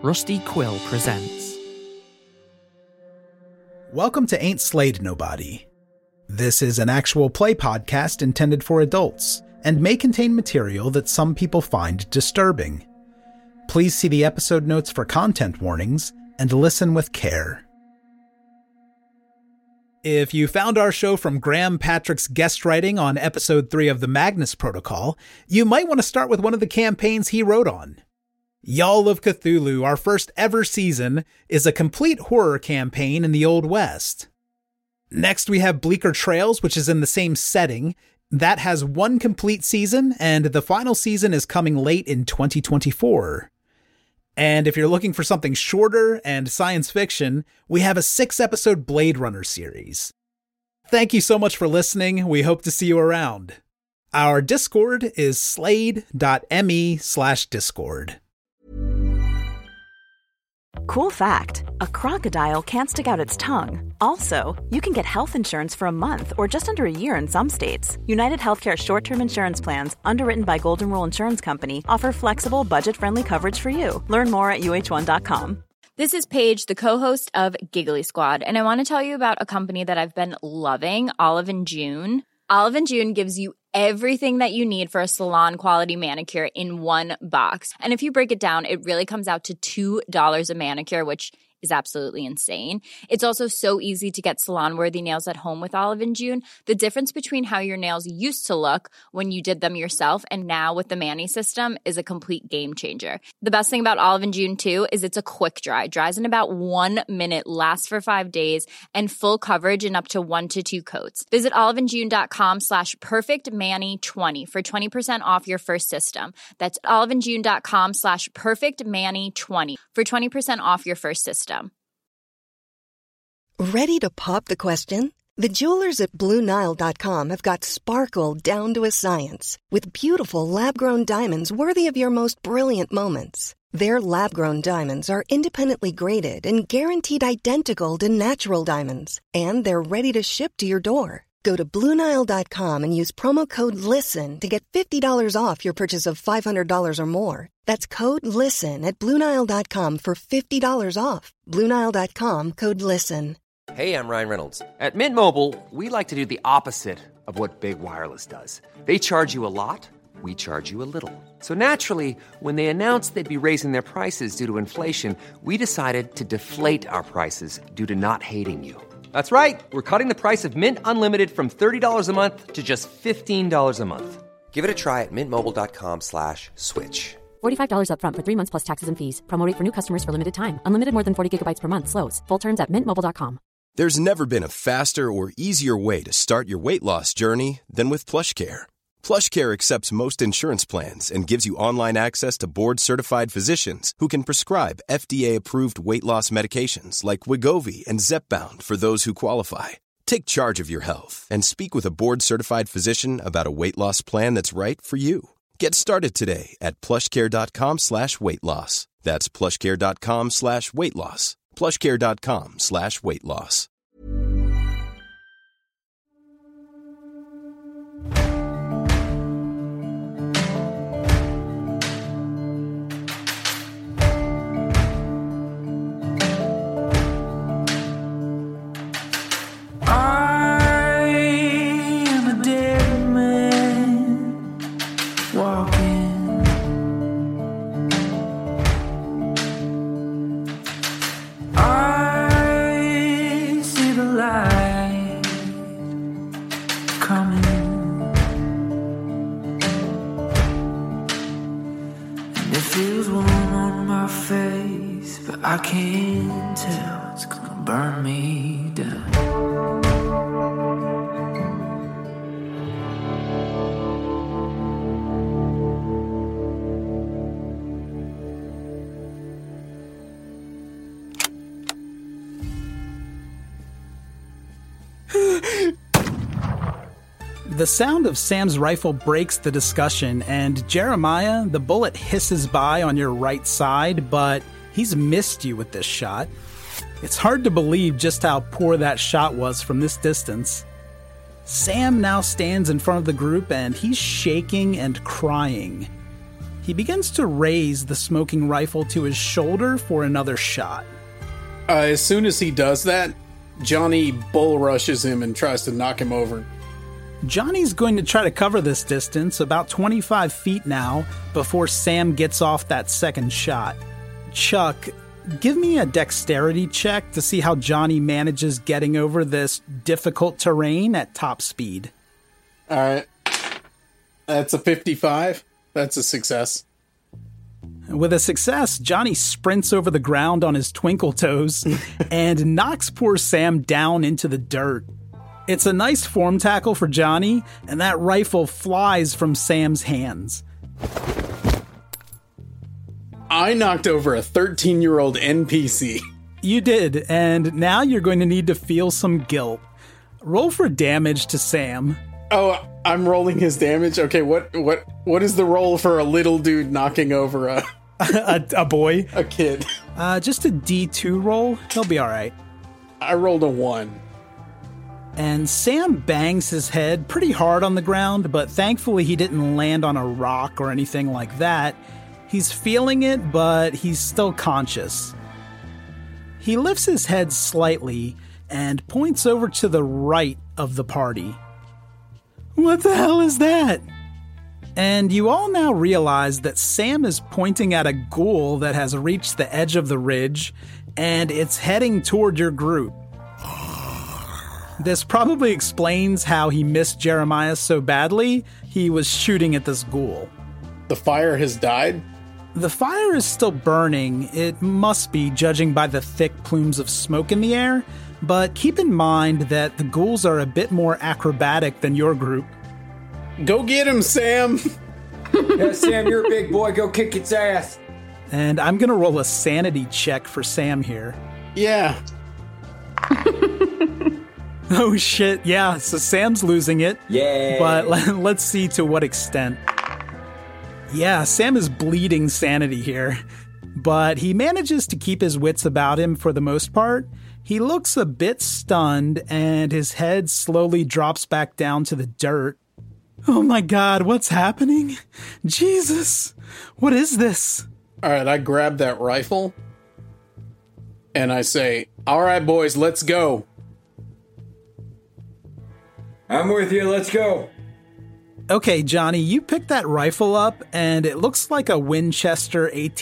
Rusty Quill presents. Welcome to Ain't Slayed Nobody. This is an actual play podcast intended for adults and may contain material that some people find disturbing. Please see the episode notes for content warnings and listen with care. If you found our show from Graham Patrick's guest writing on episode 3 of the Magnus Protocol, you might want to start with one of the campaigns he wrote on. Y'all of Cthulhu, our first ever season, is a complete horror campaign in the Old West. Next we have Bleaker Trails, which is in the same setting. That has one complete season, and the final season is coming late in 2024. And if you're looking for something shorter and science fiction, we have a 6-episode Blade Runner series. Thank you so much for listening. We hope to see you around. Our Discord is slade.me/discord. Cool fact, a crocodile can't stick out its tongue. Also, you can get health insurance for a month or just under a year in some states. United Healthcare short-term insurance plans, underwritten by Golden Rule Insurance Company, offer flexible, budget-friendly coverage for you. Learn more at uh1.com. This is Paige, the co-host of Giggly Squad, and I want to tell you about a company that I've been loving, Olive & June. Olive & June gives you everything that you need for a salon-quality manicure in one box. And if you break it down, it really comes out to $2 a manicure, which is absolutely insane. It's also so easy to get salon-worthy nails at home with Olive & June. The difference between how your nails used to look when you did them yourself and now with the Mani system is a complete game changer. The best thing about Olive & June, too, is it's a quick dry. Dries in about 1 minute, lasts for 5 days, and full coverage in up to 1 to 2 coats. Visit oliveandjune.com/perfectmani20 for 20% off your first system. That's oliveandjune.com/perfectmani20 for 20% off your first system. Ready to pop the question? The jewelers at BlueNile.com have got sparkle down to a science with beautiful lab-grown diamonds worthy of your most brilliant moments. Their lab-grown diamonds are independently graded and guaranteed identical to natural diamonds, and they're ready to ship to your door. Go to BlueNile.com and use promo code LISTEN to get $50 off your purchase of $500 or more. That's code LISTEN at BlueNile.com for $50 off. BlueNile.com, code LISTEN. Hey, I'm Ryan Reynolds. At Mint Mobile, we like to do the opposite of what Big Wireless does. They charge you a lot, we charge you a little. So naturally, when they announced they'd be raising their prices due to inflation, we decided to deflate our prices due to not hating you. That's right. We're cutting the price of Mint Unlimited from $30 a month to just $15 a month. Give it a try at mintmobile.com/switch. $45 up front for 3 months plus taxes and fees. Promo rate for new customers for limited time. Unlimited more than 40 gigabytes per month. Slows full terms at mintmobile.com. There's never been a faster or easier way to start your weight loss journey than with PlushCare. PlushCare accepts most insurance plans and gives you online access to board-certified physicians who can prescribe FDA-approved weight loss medications like Wegovy and Zepbound for those who qualify. Take charge of your health and speak with a board-certified physician about a weight loss plan that's right for you. Get started today at plushcare.com/weight loss. That's plushcare.com/weight loss. plushcare.com/weight loss. I can't tell, it's gonna burn me down. The sound of Sam's rifle breaks the discussion, and Jeremiah, the bullet hisses by on your right side, but he's missed you with this shot. It's hard to believe just how poor that shot was from this distance. Sam now stands in front of the group, and he's shaking and crying. He begins to raise the smoking rifle to his shoulder for another shot. As soon as he does that, Johnny bull rushes him and tries to knock him over. Johnny's going to try to cover this distance, about 25 feet now, before Sam gets off that second shot. Chuck, give me a dexterity check to see how Johnny manages getting over this difficult terrain at top speed. All right. That's a 55. That's a success. With a success, Johnny sprints over the ground on his twinkle toes and knocks poor Sam down into the dirt. It's a nice form tackle for Johnny, and that rifle flies from Sam's hands. I knocked over a 13-year-old NPC. You did, and now you're going to need to feel some guilt. Roll for damage to Sam. Oh, I'm rolling his damage? Okay, what is the roll for a little dude knocking over a boy? A kid. Just a D2 roll. He'll be all right. I rolled a 1. And Sam bangs his head pretty hard on the ground, but thankfully he didn't land on a rock or anything like that. He's feeling it, but he's still conscious. He lifts his head slightly and points over to the right of the party. What the hell is that? And you all now realize that Sam is pointing at a ghoul that has reached the edge of the ridge, and it's heading toward your group. This probably explains how he missed Jeremiah so badly. He was shooting at this ghoul. The fire has died? The fire is still burning. It must be, judging by the thick plumes of smoke in the air. But keep in mind that the ghouls are a bit more acrobatic than your group. Go get him, Sam! Yeah, Sam, you're a big boy. Go kick its ass. And I'm going to roll a sanity check for Sam here. Yeah. Oh, shit. Yeah, so Sam's losing it. Yeah. But let's see to what extent. Yeah, Sam is bleeding sanity here. But he manages to keep his wits about him for the most part. He looks a bit stunned, and his head slowly drops back down to the dirt. Oh my God, what's happening? Jesus, what is this? All right, I grab that rifle, and I say, all right, boys, let's go. I'm with you, let's go. Okay, Johnny, you pick that rifle up, and it looks like a Winchester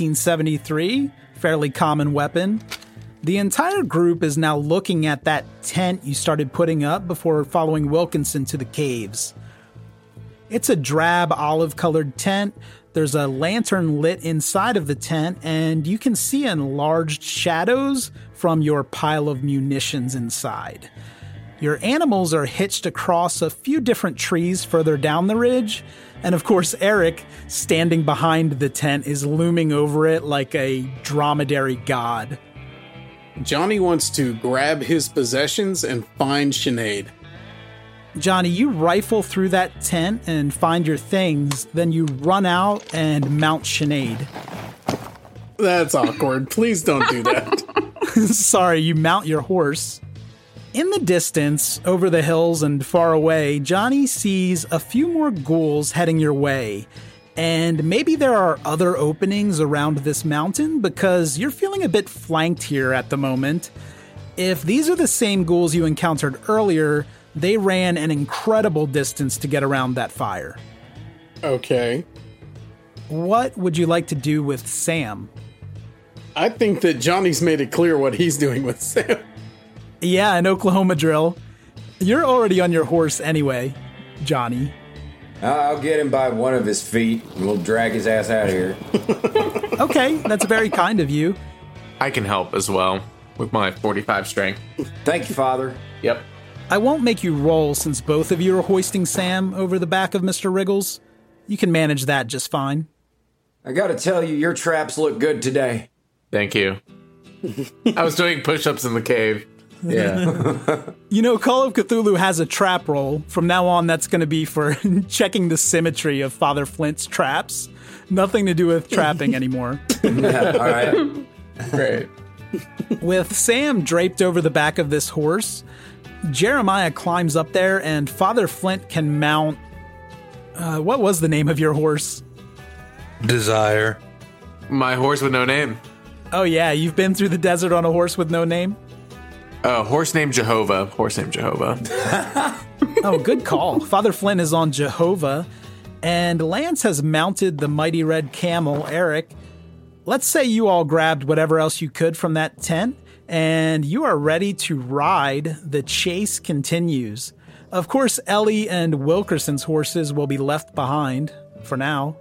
1873, fairly common weapon. The entire group is now looking at that tent you started putting up before following Wilkinson to the caves. It's a drab olive-colored tent. There's a lantern lit inside of the tent, and you can see enlarged shadows from your pile of munitions inside. Your animals are hitched across a few different trees further down the ridge, and of course Eric, standing behind the tent, is looming over it like a dromedary god. Johnny wants to grab his possessions and find Sinead. Johnny, you rifle through that tent and find your things, then you run out and mount Sinead. That's awkward. Please don't do that. Sorry, you mount your horse. In the distance, over the hills and far away, Johnny sees a few more ghouls heading your way. And maybe there are other openings around this mountain because you're feeling a bit flanked here at the moment. If these are the same ghouls you encountered earlier, they ran an incredible distance to get around that fire. Okay. What would you like to do with Sam? I think that Johnny's made it clear what he's doing with Sam. Yeah, an Oklahoma drill. You're already on your horse anyway, Johnny. I'll get him by one of his feet, and we'll drag his ass out of here. Okay, that's very kind of you. I can help as well, with my 45 strength. Thank you, Father. Yep. I won't make you roll since both of you are hoisting Sam over the back of Mr. Wriggles. You can manage that just fine. I gotta tell you, your traps look good today. Thank you. I was doing push-ups in the cave. Yeah. You know, Call of Cthulhu has a trap roll. From now on, that's going to be for checking the symmetry of Father Flint's traps. Nothing to do with trapping anymore. Yeah, all right. Great. With Sam draped over the back of this horse, Jeremiah climbs up there and Father Flint can mount... what was the name of your horse? Desire. My horse with no name. Oh, yeah, you've been through the desert on a horse with no name? Horse named Jehovah. Horse named Jehovah. Oh, good call. Father Flint is on Jehovah, and Lance has mounted the mighty red camel, Eric. Let's say you all grabbed whatever else you could from that tent, and you are ready to ride. The chase continues. Of course, Ellie and Wilkerson's horses will be left behind for now.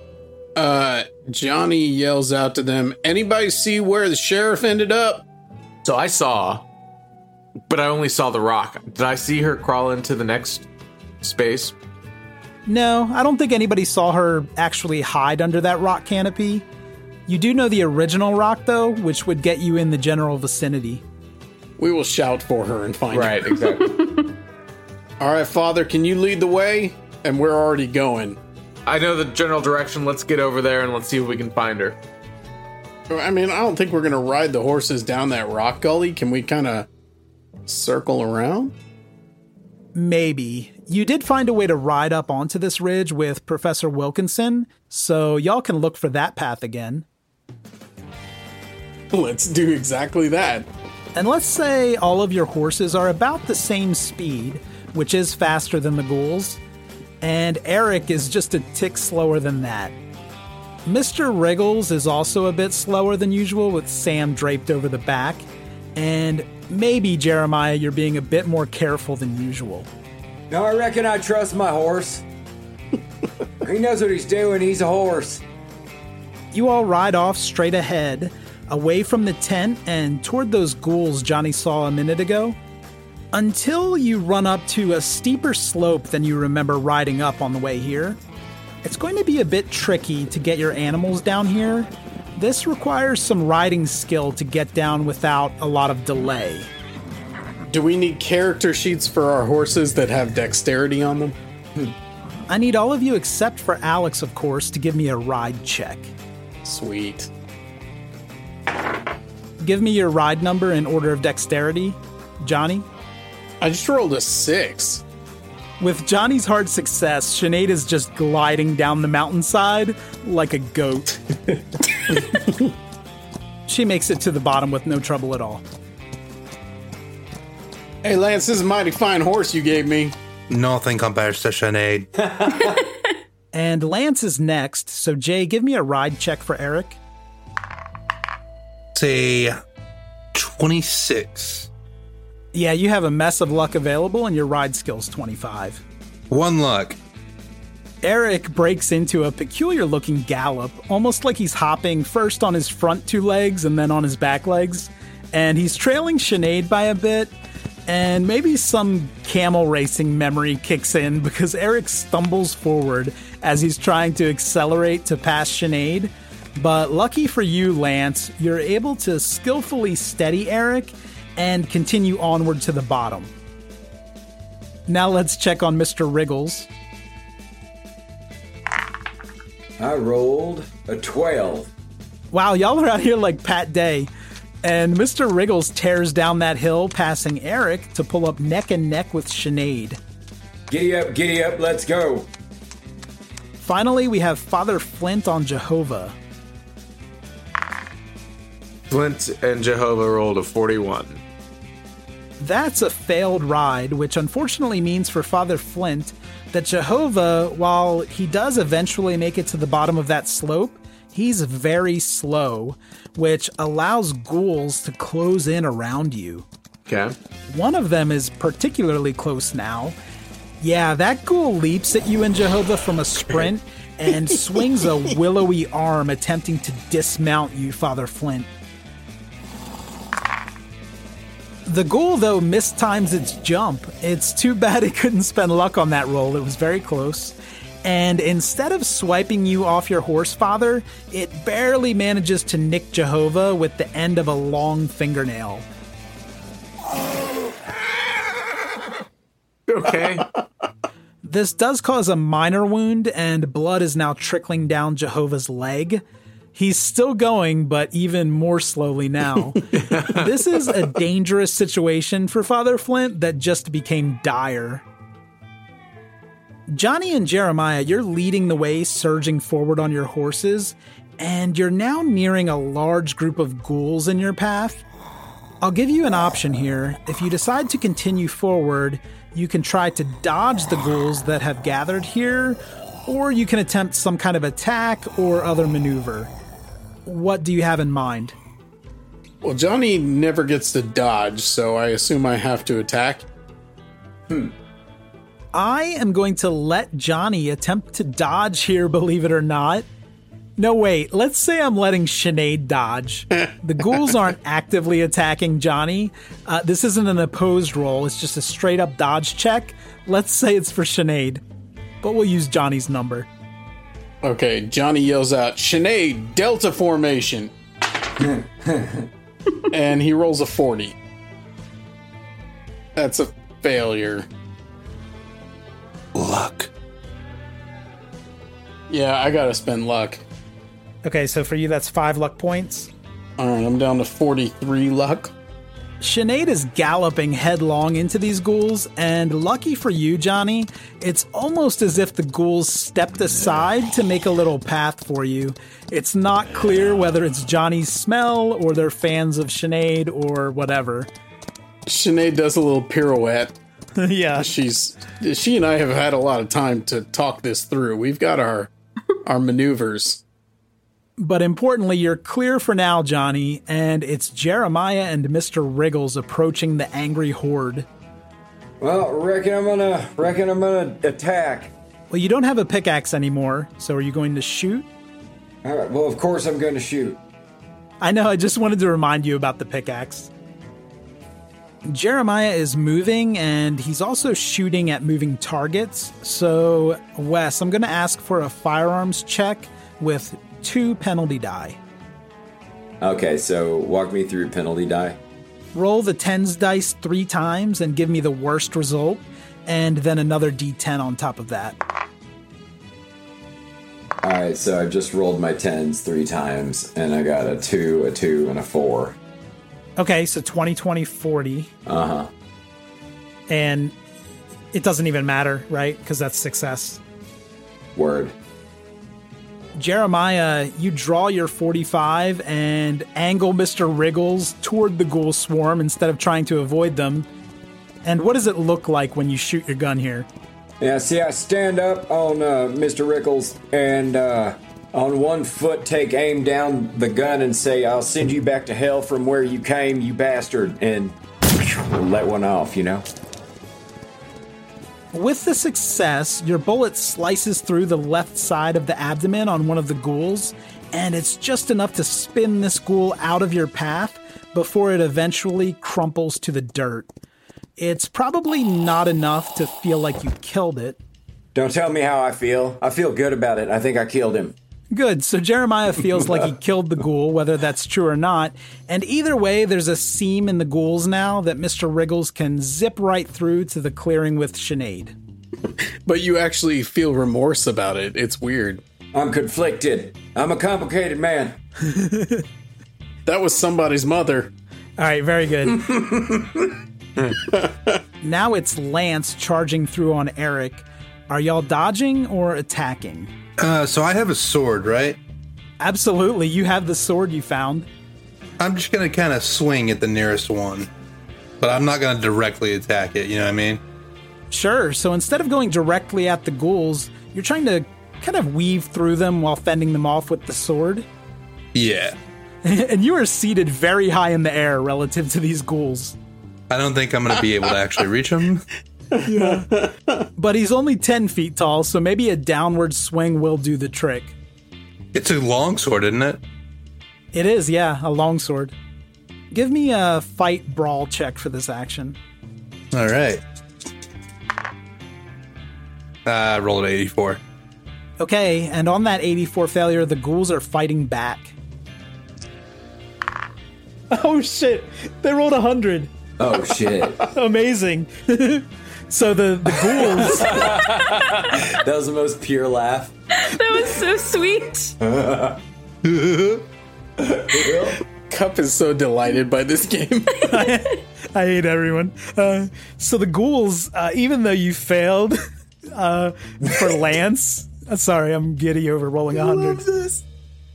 Johnny yells out to them, anybody see where the sheriff ended up? So I saw, but I only saw the rock. Did I see her crawl into the next space? No, I don't think anybody saw her actually hide under that rock canopy. You do know the original rock, though, which would get you in the general vicinity. We will shout for her and find her. Right, exactly. All right, Father, can you lead the way? And we're already going. I know the general direction. Let's get over there and let's see if we can find her. I mean, I don't think we're going to ride the horses down that rock gully. Can we kind of circle around? Maybe. You did find a way to ride up onto this ridge with Professor Wilkinson, so y'all can look for that path again. Let's do exactly that. And let's say all of your horses are about the same speed, which is faster than the ghouls, and Eric is just a tick slower than that. Mr. Wriggles is also a bit slower than usual with Sam draped over the back, and maybe, Jeremiah, you're being a bit more careful than usual. No, I reckon I trust my horse. He knows what he's doing. He's a horse. You all ride off straight ahead, away from the tent and toward those ghouls Johnny saw a minute ago, until you run up to a steeper slope than you remember riding up on the way here. It's going to be a bit tricky to get your animals down here. This requires some riding skill to get down without a lot of delay. Do we need character sheets for our horses that have dexterity on them? I need all of you except for Alex, of course, to give me a ride check. Sweet. Give me your ride number in order of dexterity. Johnny? I just rolled a 6. With Johnny's hard success, Sinead is just gliding down the mountainside like a goat. She makes it to the bottom with no trouble at all. Hey, Lance, this is a mighty fine horse you gave me. Nothing compares to Sinead. And Lance is next, so Jay, give me a ride check for Eric. Say 26. Yeah, you have a mess of luck available, and your ride skill's 25. One luck. Eric breaks into a peculiar-looking gallop, almost like he's hopping first on his front 2 legs and then on his back legs. And he's trailing Sinead by a bit, and maybe some camel racing memory kicks in because Eric stumbles forward as he's trying to accelerate to pass Sinead. But lucky for you, Lance, you're able to skillfully steady Eric and continue onward to the bottom. Now let's check on Mr. Wriggles. I rolled a 12. Wow, y'all are out here like Pat Day. And Mr. Wriggles tears down that hill, passing Eric to pull up neck and neck with Sinead. Giddy up, let's go. Finally, we have Father Flint on Jehovah. Flint and Jehovah rolled a 41. That's a failed ride, which unfortunately means for Father Flint that Jehovah, while he does eventually make it to the bottom of that slope, he's very slow, which allows ghouls to close in around you. Okay. One of them is particularly close now. Yeah, that ghoul leaps at you and Jehovah from a sprint and swings a willowy arm attempting to dismount you, Father Flint. The ghoul, though, mistimes its jump. It's too bad it couldn't spend luck on that roll. It was very close. And instead of swiping you off your horse, Father, it barely manages to nick Jehovah with the end of a long fingernail. Okay. This does cause a minor wound, and blood is now trickling down Jehovah's leg. He's still going, but even more slowly now. This is a dangerous situation for Father Flint that just became dire. Johnny and Jeremiah, you're leading the way, surging forward on your horses, and you're now nearing a large group of ghouls in your path. I'll give you an option here. If you decide to continue forward, you can try to dodge the ghouls that have gathered here, or you can attempt some kind of attack or other maneuver. What do you have in mind? Well, Johnny never gets to dodge, so I assume I have to attack. I am going to let Johnny attempt to dodge here, believe it or not. No, wait, let's say I'm letting Sinead dodge. The ghouls aren't actively attacking Johnny. This isn't an opposed roll, it's just a straight up dodge check. Let's say it's for Sinead, but we'll use Johnny's number. Okay, Johnny yells out, Sinead, Delta formation. And he rolls a 40. That's a failure. Luck. Yeah, I gotta spend luck. Okay, so for you, that's 5 luck points. All right, I'm down to 43 luck. Sinead is galloping headlong into these ghouls, and lucky for you, Johnny, it's almost as if the ghouls stepped aside to make a little path for you. It's not clear whether it's Johnny's smell or they're fans of Sinead or whatever. Sinead does a little pirouette. Yeah. She and I have had a lot of time to talk this through. We've got our maneuvers. But importantly, you're clear for now, Johnny, and it's Jeremiah and Mr. Wriggles approaching the angry horde. Well, reckon I'm gonna attack. Well, you don't have a pickaxe anymore, so are you going to shoot? All right, well, of course I'm going to shoot. I know, I just wanted to remind you about the pickaxe. Jeremiah is moving, and he's also shooting at moving targets. So, Wes, I'm going to ask for a firearms check with 2 penalty die. Okay, so walk me through penalty die. Roll the 10s dice 3 times and give me the worst result, and then another d10 on top of that. Alright, so I've just rolled my 10s 3 times, and I got a 2, a 2, and a 4. Okay, so 20, 20, 40. Uh-huh. And it doesn't even matter, right? Because that's success. Word. Jeremiah, you draw your 45 and angle Mr. Wriggles toward the ghoul swarm instead of trying to avoid them. And what does it look like when you shoot your gun here? Yeah, see, I stand up on Mr. Wriggles and on one foot take aim down the gun and say, I'll send you back to hell from where you came, you bastard, and let one off, you know? With the success, your bullet slices through the left side of the abdomen on one of the ghouls, and it's just enough to spin this ghoul out of your path before it eventually crumples to the dirt. It's probably not enough to feel like you killed it. Don't tell me how I feel. I feel good about it. I think I killed him. Good, so Jeremiah feels like he killed the ghoul, whether that's true or not. And either way, there's a seam in the ghouls now that Mr. Wriggles can zip right through to the clearing with Sinead. But you actually feel remorse about it. It's weird. I'm conflicted. I'm a complicated man. That was somebody's mother. All right, very good. Now it's Lance charging through on Eric. Are y'all dodging or attacking? So I have a sword, right? Absolutely. You have the sword you found. I'm just going to kind of swing at the nearest one. But I'm not going to directly attack it, you know what I mean? Sure. So instead of going directly at the ghouls, you're trying to kind of weave through them while fending them off with the sword? Yeah. And you are seated very high in the air relative to these ghouls. I don't think I'm going to be able to actually reach him. Yeah. But he's only 10 feet tall, so maybe a downward swing will do the trick. It's a longsword, isn't it? It is, yeah, a longsword. Give me a fight brawl check for this action. All right. I rolled an 84. Okay, and on that 84 failure, the ghouls are fighting back. Oh shit, they rolled 100. Oh shit. Amazing. So the ghouls... That was the most pure laugh. That was so sweet. Cup is so delighted by this game. I hate everyone. So the ghouls, even though you failed, for Lance. Sorry, I'm giddy over rolling 100. I love this.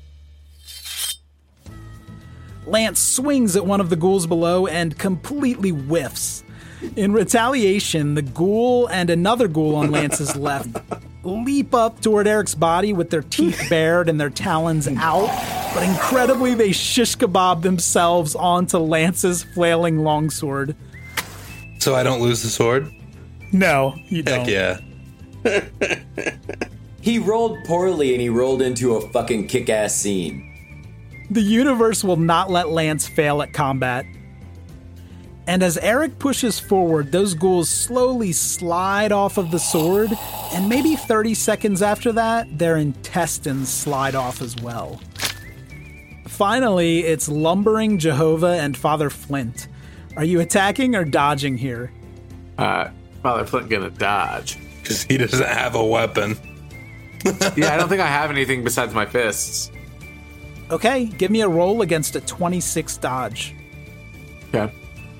Lance swings at one of the ghouls below and completely whiffs. In retaliation, the ghoul and another ghoul on Lance's left leap up toward Eric's body with their teeth bared and their talons out, but incredibly they shish kebab themselves onto Lance's flailing longsword. So I don't lose the sword? No, you don't. Heck yeah. He rolled poorly and he rolled into a fucking kick-ass scene. The universe will not let Lance fail at combat. And as Eric pushes forward, those ghouls slowly slide off of the sword, and maybe 30 seconds after that, their intestines slide off as well. Finally, it's lumbering Jehovah and Father Flint. Are you attacking or dodging here? Father Flint gonna dodge. Because he doesn't have a weapon. Yeah, I don't think I have anything besides my fists. Okay, give me a roll against a 26 dodge. Okay.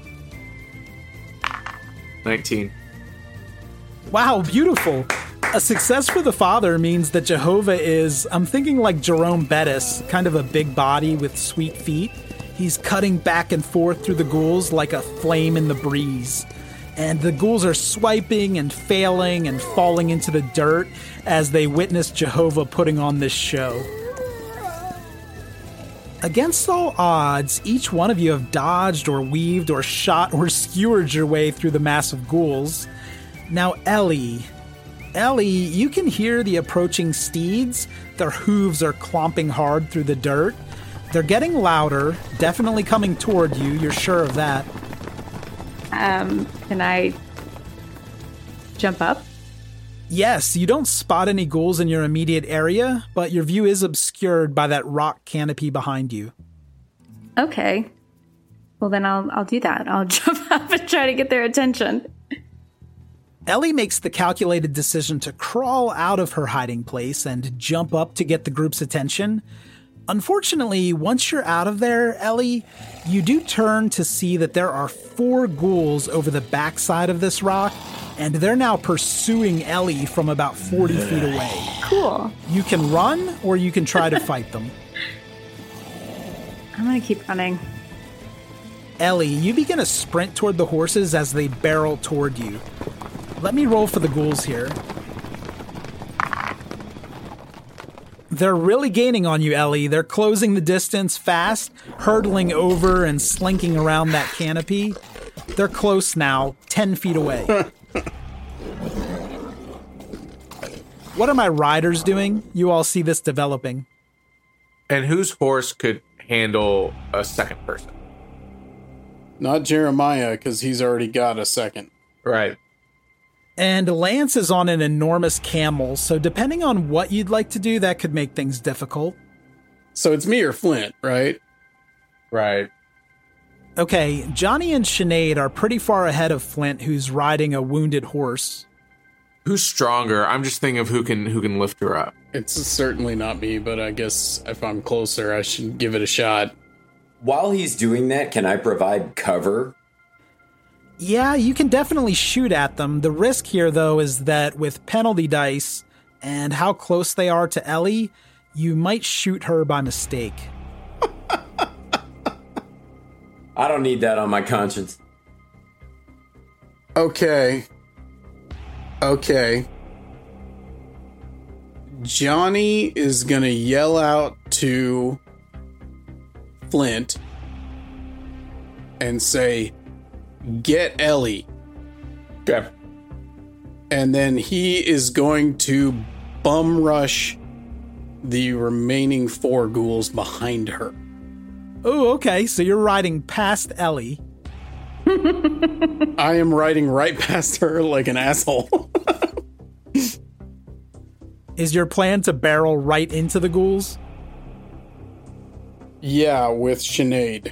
19. Wow, beautiful. A success for the father means that Jehovah is, I'm thinking like Jerome Bettis, kind of a big body with sweet feet. He's cutting back and forth through the ghouls like a flame in the breeze. And the ghouls are swiping and failing and falling into the dirt as they witness Jehovah putting on this show. Against all odds, each one of you have dodged or weaved or shot or skewered your way through the mass of ghouls. Now, Ellie, you can hear the approaching steeds. Their hooves are clomping hard through the dirt. They're getting louder, definitely coming toward you. You're sure of that. Can I jump up? Yes, you don't spot any ghouls in your immediate area, but your view is obscured by that rock canopy behind you. Okay. Well, then I'll do that. I'll jump up and try to get their attention. Ellie makes the calculated decision to crawl out of her hiding place and jump up to get the group's attention. Unfortunately, once you're out of there, Ellie, you do turn to see that there are 4 ghouls over the backside of this rock, and they're now pursuing Ellie from about 40 feet away. Cool. You can run, or you can try to fight them. I'm gonna keep running. Ellie, you begin a sprint toward the horses as they barrel toward you. Let me roll for the ghouls here. They're really gaining on you, Ellie. They're closing the distance fast, hurtling over and slinking around that canopy. They're close now, 10 feet away. What are my riders doing? You all see this developing. And whose horse could handle a second person? Not Jeremiah, because he's already got a second. Right. And Lance is on an enormous camel, so depending on what you'd like to do, that could make things difficult. So it's me or Flint, right? Right. Okay, Johnny and Sinead are pretty far ahead of Flint, who's riding a wounded horse. Who's stronger? I'm just thinking of who can lift her up. It's certainly not me, but I guess if I'm closer, I should give it a shot. While he's doing that, can I provide cover? Yeah, you can definitely shoot at them. The risk here, though, is that with penalty dice and how close they are to Ellie, you might shoot her by mistake. I don't need that on my conscience. Okay. Johnny is gonna yell out to Flint and say, "Get Ellie." Okay. And then he is going to bum rush the remaining 4 ghouls behind her. Oh, okay, so you're riding past Ellie. I am riding right past her like an asshole. Is your plan to barrel right into the ghouls? Yeah, with Sinead.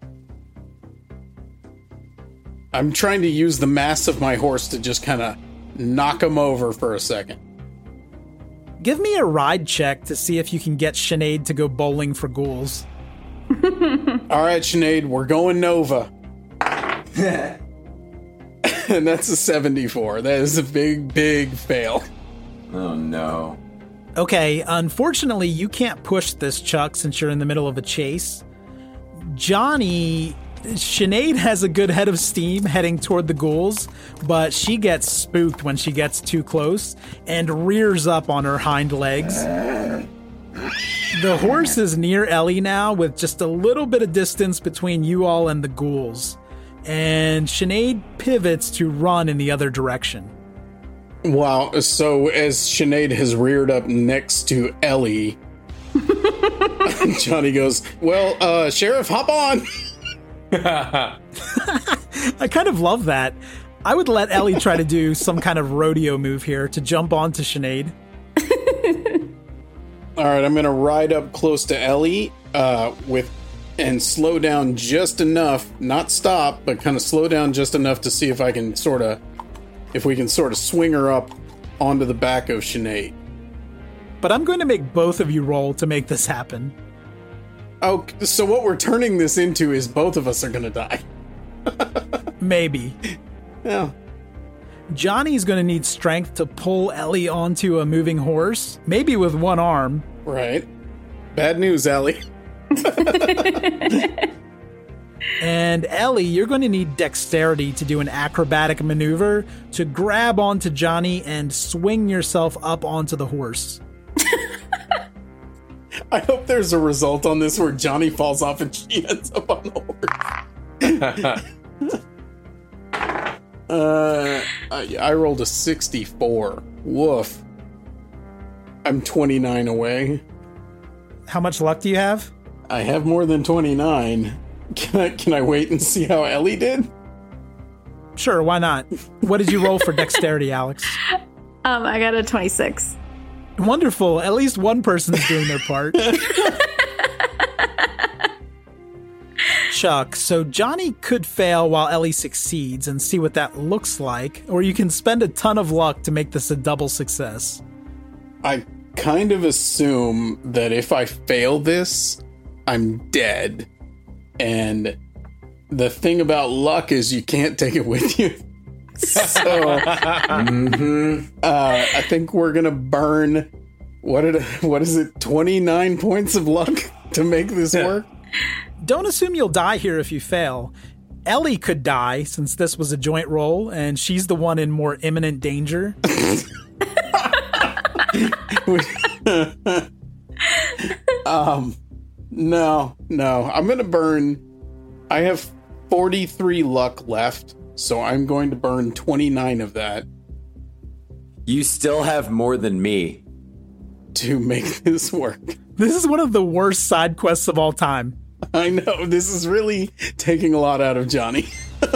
I'm trying to use the mass of my horse to just kind of knock him over for a second. Give me a ride check to see if you can get Sinead to go bowling for ghouls. All right, Sinead, we're going Nova. And that's a 74. That is a big, big fail. Oh, no. Okay, unfortunately, you can't push this, Chuck, since you're in the middle of a chase. Johnny, Sinead has a good head of steam heading toward the ghouls, but she gets spooked when she gets too close and rears up on her hind legs. The horse is near Ellie now, with just a little bit of distance between you all and the ghouls. And Sinead pivots to run in the other direction. Wow, so as Sinead has reared up next to Ellie, Johnny goes, well, Sheriff, hop on! I kind of love that. I would let Ellie try to do some kind of rodeo move here to jump onto Sinead. All right, I'm going to ride up close to Ellie and slow down just enough, not stop, but kind of slow down just enough to see if we can sort of swing her up onto the back of Sinead. But I'm going to make both of you roll to make this happen. Oh, so what we're turning this into is both of us are going to die. Maybe. Yeah. Johnny's going to need strength to pull Ellie onto a moving horse, maybe with one arm. Right. Bad news, Ellie. And Ellie, you're going to need dexterity to do an acrobatic maneuver to grab onto Johnny and swing yourself up onto the horse. I hope there's a result on this where Johnny falls off and she ends up on the horse. I rolled a 64. Woof. I'm 29 away. How much luck do you have? I have more than 29. Can I wait and see how Ellie did? Sure, why not? What did you roll for dexterity, Alex? I got a 26. Wonderful. At least one person's doing their part. Chuck, so Johnny could fail while Ellie succeeds and see what that looks like, or you can spend a ton of luck to make this a double success. I kind of assume that if I fail this, I'm dead. And the thing about luck is you can't take it with you. So, I think we're gonna burn. What is it? 29 points of luck to make this work. Don't assume you'll die here if you fail. Ellie could die since this was a joint roll, and she's the one in more imminent danger. No. I'm gonna burn. I have 43 luck left, so I'm going to burn 29 of that. You still have more than me to make this work. This is one of the worst side quests of all time. I know, this is really taking a lot out of Johnny.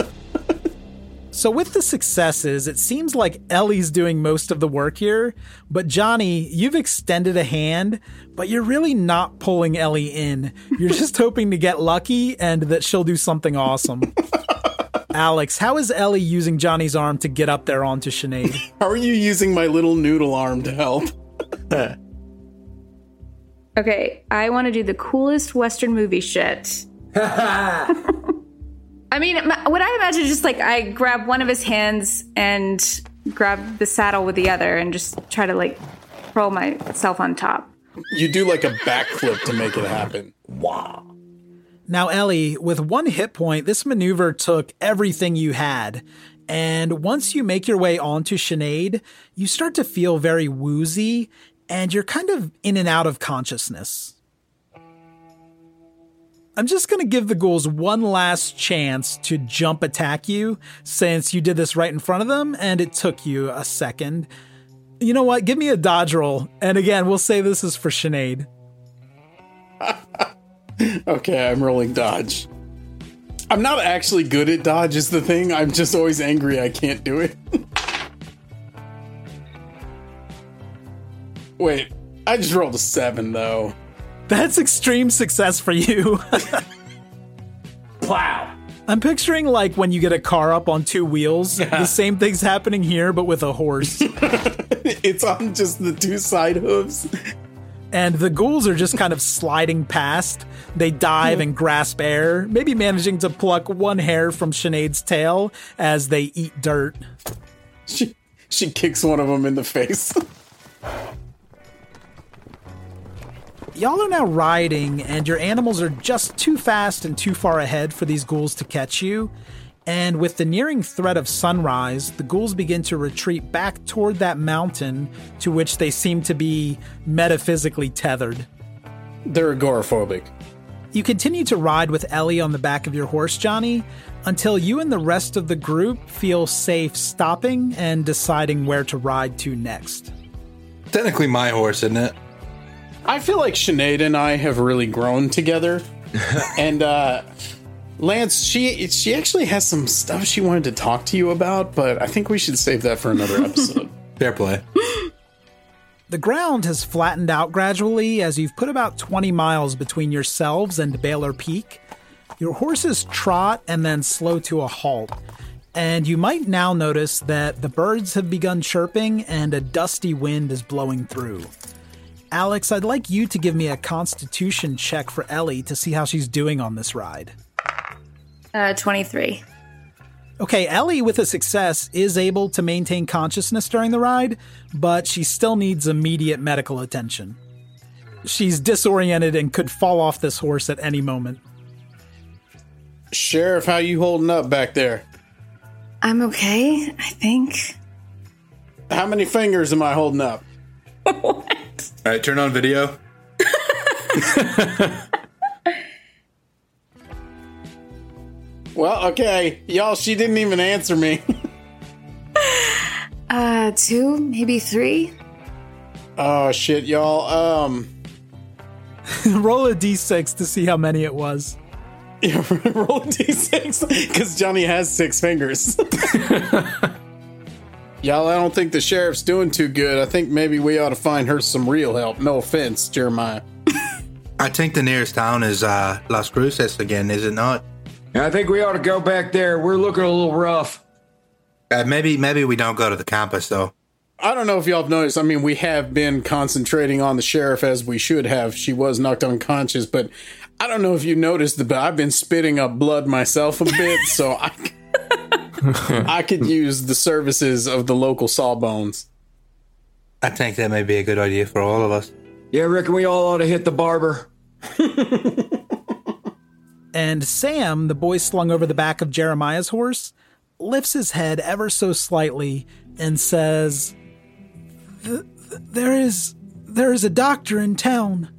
So with the successes, it seems like Ellie's doing most of the work here, but Johnny, you've extended a hand, but you're really not pulling Ellie in. You're just hoping to get lucky and that she'll do something awesome. Alex, how is Ellie using Johnny's arm to get up there onto Sinead? How are you using my little noodle arm to help? Okay, I want to do the coolest Western movie shit. I mean, what I imagine is just like I grab one of his hands and grab the saddle with the other and just try to like roll myself on top. You do like a backflip to make it happen. Wow. Now, Ellie, with one hit point, this maneuver took everything you had. And once you make your way onto Sinead, you start to feel very woozy and you're kind of in and out of consciousness. I'm just going to give the ghouls one last chance to jump attack you, since you did this right in front of them, and it took you a second. You know what? Give me a dodge roll. And again, we'll say this is for Sinead. Okay, I'm rolling dodge. I'm not actually good at dodge is the thing. I'm just always angry I can't do it. Wait, I just rolled a 7, though. That's extreme success for you. Wow. I'm picturing like when you get a car up on two wheels. Yeah. The same thing's happening here, but with a horse. It's on just the two side hooves. And the ghouls are just kind of sliding past. They dive and grasp air, maybe managing to pluck one hair from Sinead's tail as they eat dirt. She kicks one of them in the face. Y'all are now riding, and your animals are just too fast and too far ahead for these ghouls to catch you. And with the nearing threat of sunrise, the ghouls begin to retreat back toward that mountain to which they seem to be metaphysically tethered. They're agoraphobic. You continue to ride with Ellie on the back of your horse, Johnny, until you and the rest of the group feel safe stopping and deciding where to ride to next. Technically my horse, isn't it? I feel like Sinead and I have really grown together. And, Lance, she actually has some stuff she wanted to talk to you about, but I think we should save that for another episode. Fair play. The ground has flattened out gradually as you've put about 20 miles between yourselves and Baylor Peak. Your horses trot and then slow to a halt, and you might now notice that the birds have begun chirping and a dusty wind is blowing through. Alex, I'd like you to give me a constitution check for Ellie to see how she's doing on this ride. 23. Okay, Ellie, with a success, is able to maintain consciousness during the ride, but she still needs immediate medical attention. She's disoriented and could fall off this horse at any moment. Sheriff, how you holding up back there? I'm okay, I think. How many fingers am I holding up? All right, turn on video. Well, okay. Y'all, she didn't even answer me. 2, maybe 3. Oh, shit, y'all. Roll a d6 to see how many it was. Yeah, roll a d6, because Johnny has 6 fingers. Y'all, I don't think the sheriff's doing too good. I think maybe we ought to find her some real help. No offense, Jeremiah. I think the nearest town is Las Cruces again, is it not? I think we ought to go back there. We're looking a little rough. Maybe we don't go to the campus, though. I don't know if y'all have noticed. I mean, we have been concentrating on the sheriff as we should have. She was knocked unconscious, but I don't know if you noticed, but I've been spitting up blood myself a bit, so I could use the services of the local sawbones. I think that may be a good idea for all of us. Yeah, I reckon we all ought to hit the barber. And Sam, the boy slung over the back of Jeremiah's horse, lifts his head ever so slightly and says, There is a doctor in town.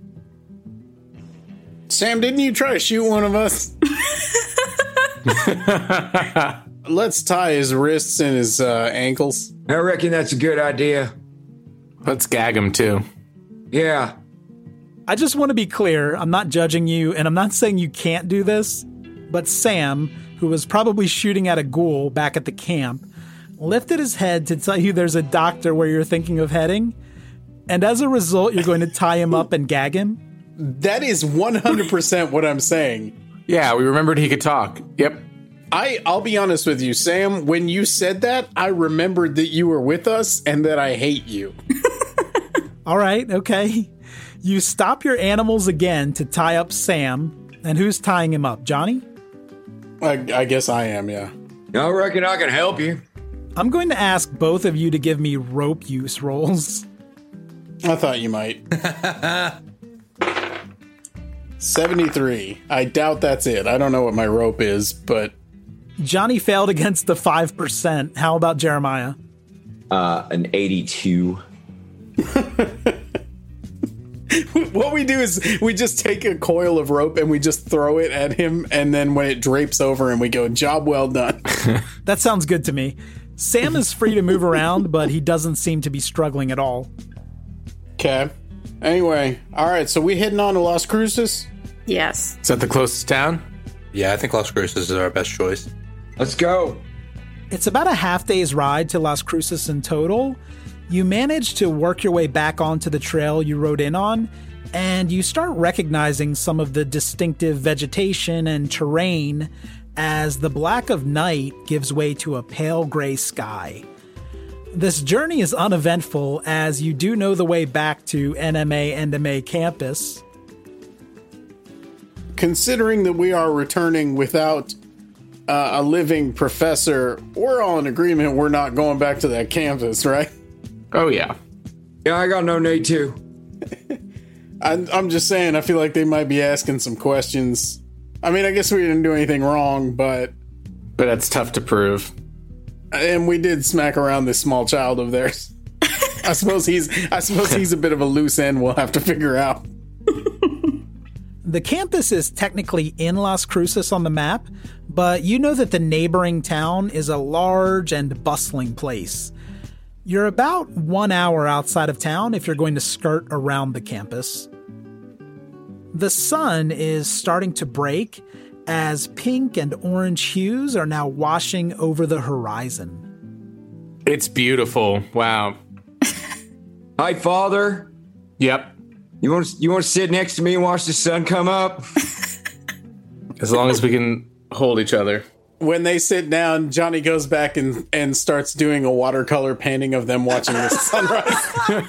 Sam, didn't you try to shoot one of us? Let's tie his wrists and his ankles. I reckon that's a good idea. Let's gag him, too. Yeah. I just want to be clear, I'm not judging you, and I'm not saying you can't do this, but Sam, who was probably shooting at a ghoul back at the camp, lifted his head to tell you there's a doctor where you're thinking of heading, and as a result, you're going to tie him up and gag him? That is 100% what I'm saying. Yeah, we remembered he could talk. Yep. I'll be honest with you, Sam, when you said that, I remembered that you were with us and that I hate you. All right, okay. You stop your animals again to tie up Sam, and who's tying him up, Johnny? I guess I am, yeah. I reckon I can help you. I'm going to ask both of you to give me rope use rolls. I thought you might. 73. I doubt that's it. I don't know what my rope is, but... Johnny failed against the 5%. How about Jeremiah? An 82. What we do is we just take a coil of rope and we just throw it at him, and then when it drapes over and we go, job well done. That sounds good to me. Sam is free to move around, but he doesn't seem to be struggling at all. Okay. Anyway, all right, so we heading on to Las Cruces? Yes. Is that the closest town? Yeah, I think Las Cruces is our best choice. Let's go. It's about a half-day's ride to Las Cruces in total. You manage to work your way back onto the trail you rode in on, and you start recognizing some of the distinctive vegetation and terrain as the black of night gives way to a pale gray sky. This journey is uneventful as you do know the way back to NMA campus. Considering that we are returning without a living professor, we're all in agreement we're not going back to that campus, right? Oh, yeah. Yeah, I got no need to. I'm just saying, I feel like they might be asking some questions. I mean, I guess we didn't do anything wrong, but that's tough to prove. And we did smack around this small child of theirs. I suppose he's a bit of a loose end we'll have to figure out. The campus is technically in Las Cruces on the map, but you know that the neighboring town is a large and bustling place. You're about 1 hour outside of town if you're going to skirt around the campus. The sun is starting to break as pink and orange hues are now washing over the horizon. It's beautiful. Wow. Hi, Father. Yep. You want to sit next to me and watch the sun come up? As long as we can hold each other. When they sit down, Johnny goes back and starts doing a watercolor painting of them watching the sunrise.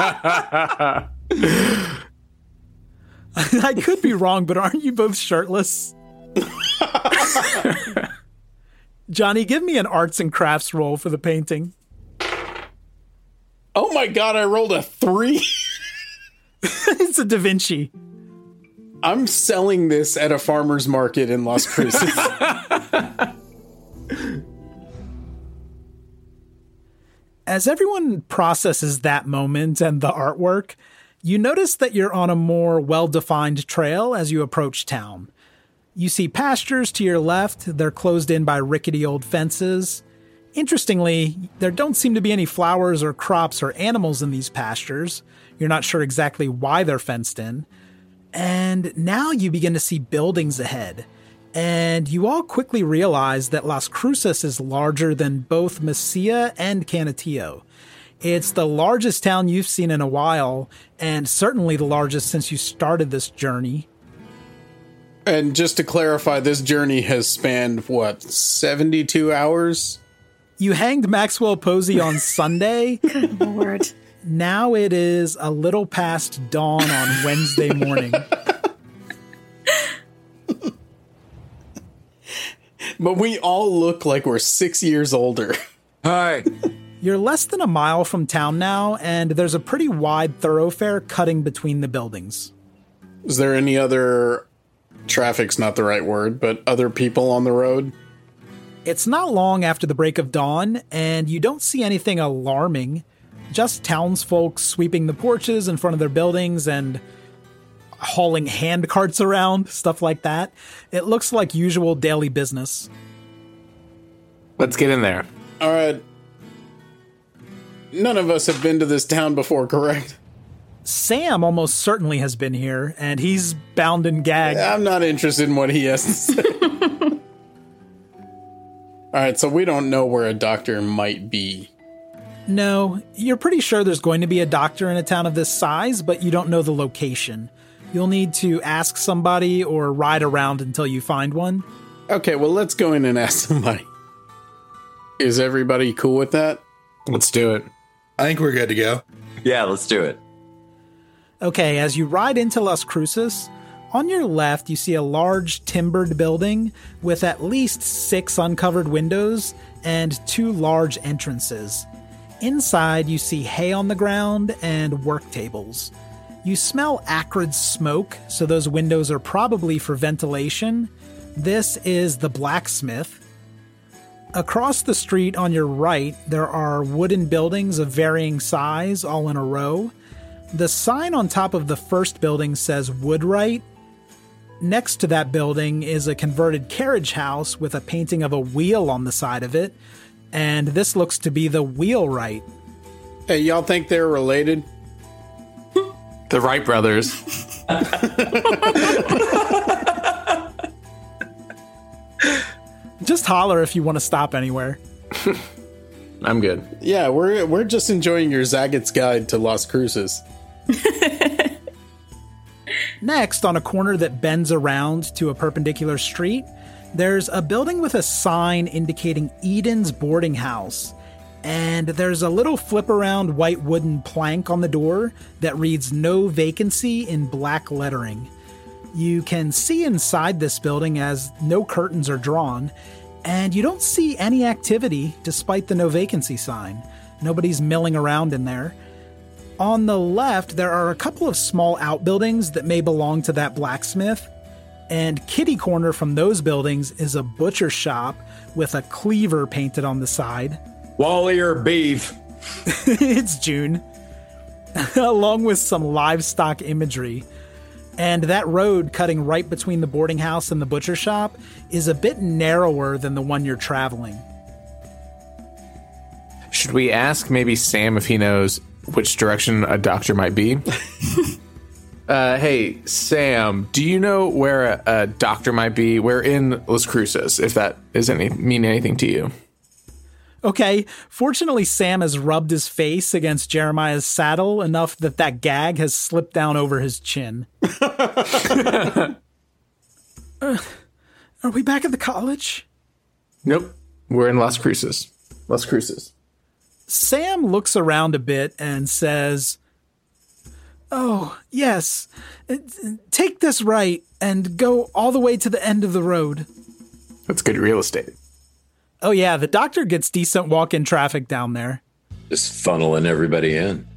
I could be wrong, but aren't you both shirtless? Johnny, give me an arts and crafts roll for the painting. Oh my god, I rolled a 3. It's a Da Vinci. I'm selling this at a farmer's market in Las Cruces. As everyone processes that moment and the artwork, you notice that you're on a more well-defined trail as you approach town. You see pastures to your left. They're closed in by rickety old fences. Interestingly, there don't seem to be any flowers or crops or animals in these pastures. You're not sure exactly why they're fenced in. And now you begin to see buildings ahead. And you all quickly realize that Las Cruces is larger than both Mesilla and Canutillo. It's the largest town you've seen in a while, and certainly the largest since you started this journey. And just to clarify, this journey has spanned, 72 hours? You hanged Maxwell Posey on Sunday. Good Lord. Now it is a little past dawn on Wednesday morning. But we all look like we're 6 years older. Hi. You're less than a mile from town now, and there's a pretty wide thoroughfare cutting between the buildings. Is there any other... Traffic's not the right word, but other people on the road? It's not long after the break of dawn, and you don't see anything alarming. Just townsfolk sweeping the porches in front of their buildings and hauling hand carts around, stuff like that. It looks like usual daily business. Let's get in there. All right. None of us have been to this town before, correct? Sam almost certainly has been here, and he's bound and gagged. I'm not interested in what he has to say. All right, so we don't know where a doctor might be. No, you're pretty sure there's going to be a doctor in a town of this size, but you don't know the location. You'll need to ask somebody or ride around until you find one. Okay, well, let's go in and ask somebody. Is everybody cool with that? Let's do it. I think we're good to go. Yeah, let's do it. Okay, as you ride into Las Cruces, on your left you see a large timbered building with at least 6 uncovered windows and 2 large entrances. Inside you see hay on the ground and work tables. You smell acrid smoke, so those windows are probably for ventilation. This is the blacksmith. Across the street on your right, there are wooden buildings of varying size all in a row. The sign on top of the first building says Woodwright. Next to that building is a converted carriage house with a painting of a wheel on the side of it, and this looks to be the Wheelwright. Hey, y'all think they're related? The Wright brothers. Just holler if you want to stop anywhere. I'm good. Yeah, we're just enjoying your Zagat's Guide to Las Cruces. Next, on a corner that bends around to a perpendicular street, there's a building with a sign indicating Eden's Boarding House. And there's a little flip-around white wooden plank on the door that reads "No Vacancy" in black lettering. You can see inside this building as no curtains are drawn, and you don't see any activity despite the "No Vacancy" sign. Nobody's milling around in there. On the left, there are a couple of small outbuildings that may belong to that blacksmith, and kitty corner from those buildings is a butcher shop with a cleaver painted on the side. Wally or beef? It's June. Along with some livestock imagery. And that road cutting right between the boarding house and the butcher shop is a bit narrower than the one you're traveling. Should we ask maybe Sam if he knows which direction a doctor might be? Hey, Sam, do you know where a doctor might be? We're in Las Cruces, if that is mean anything to you. Okay, fortunately Sam has rubbed his face against Jeremiah's saddle enough that gag has slipped down over his chin. Are we back at the college? Nope, we're in Las Cruces. Las Cruces. Sam looks around a bit and says, "Oh, yes. Take this right and go all the way to the end of the road." That's good real estate. Oh, yeah, the doctor gets decent walk-in traffic down there. Just funneling everybody in.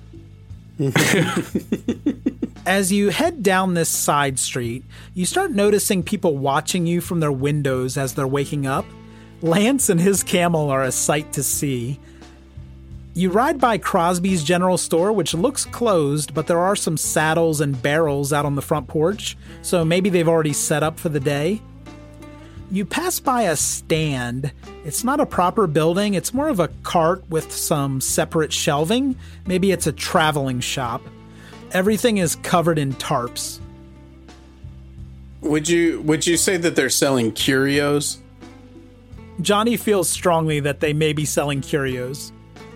As you head down this side street, you start noticing people watching you from their windows as they're waking up. Lance and his camel are a sight to see. You ride by Crosby's General Store, which looks closed, but there are some saddles and barrels out on the front porch, so maybe they've already set up for the day. You pass by a stand. It's not a proper building, it's more of a cart with some separate shelving. Maybe it's a traveling shop. Everything is covered in tarps. Would you say that they're selling curios? Johnny feels strongly that they may be selling curios.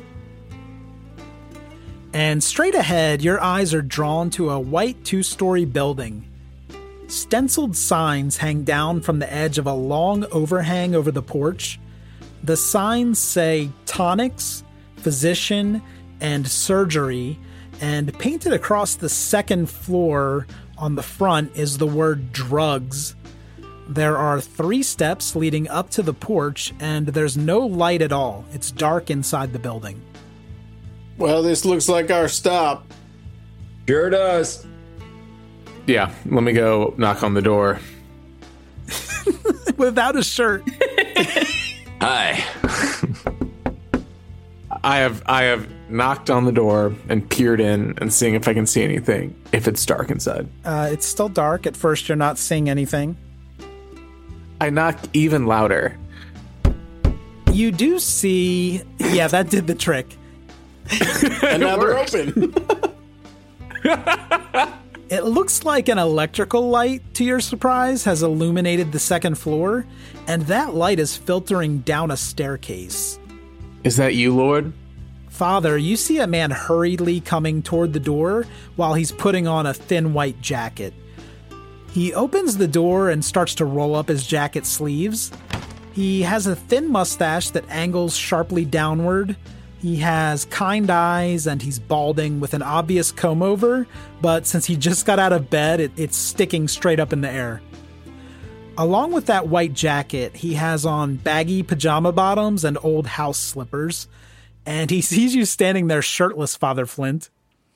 And straight ahead, your eyes are drawn to a white 2-story building. Stenciled signs hang down from the edge of a long overhang over the porch. The signs say tonics, physician, and surgery, and painted across the second floor on the front is the word drugs. There are 3 steps leading up to the porch, and there's no light at all. It's dark inside the building. Well, this looks like our stop. Sure does. Yeah, let me go knock on the door. Without a shirt. Hi. I have knocked on the door and peered in and seeing if I can see anything, if it's dark inside. It's still dark. At first, you're not seeing anything. I knock even louder. You do see... Yeah, that did the trick. And now they're open. It looks like an electrical light, to your surprise, has illuminated the second floor, and that light is filtering down a staircase. Is that you, Lord? Father, you see a man hurriedly coming toward the door while he's putting on a thin white jacket. He opens the door and starts to roll up his jacket sleeves. He has a thin mustache that angles sharply downward. He has kind eyes and he's balding with an obvious comb over, but since he just got out of bed, it's sticking straight up in the air. Along with that white jacket, he has on baggy pajama bottoms and old house slippers, and he sees you standing there shirtless, Father Flint.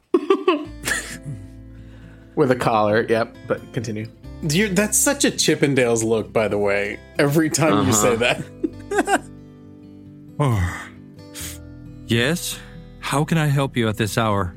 With a collar, yep, but continue. That's such a Chippendales look, by the way, every time you say that. Oh. Yes? How can I help you at this hour?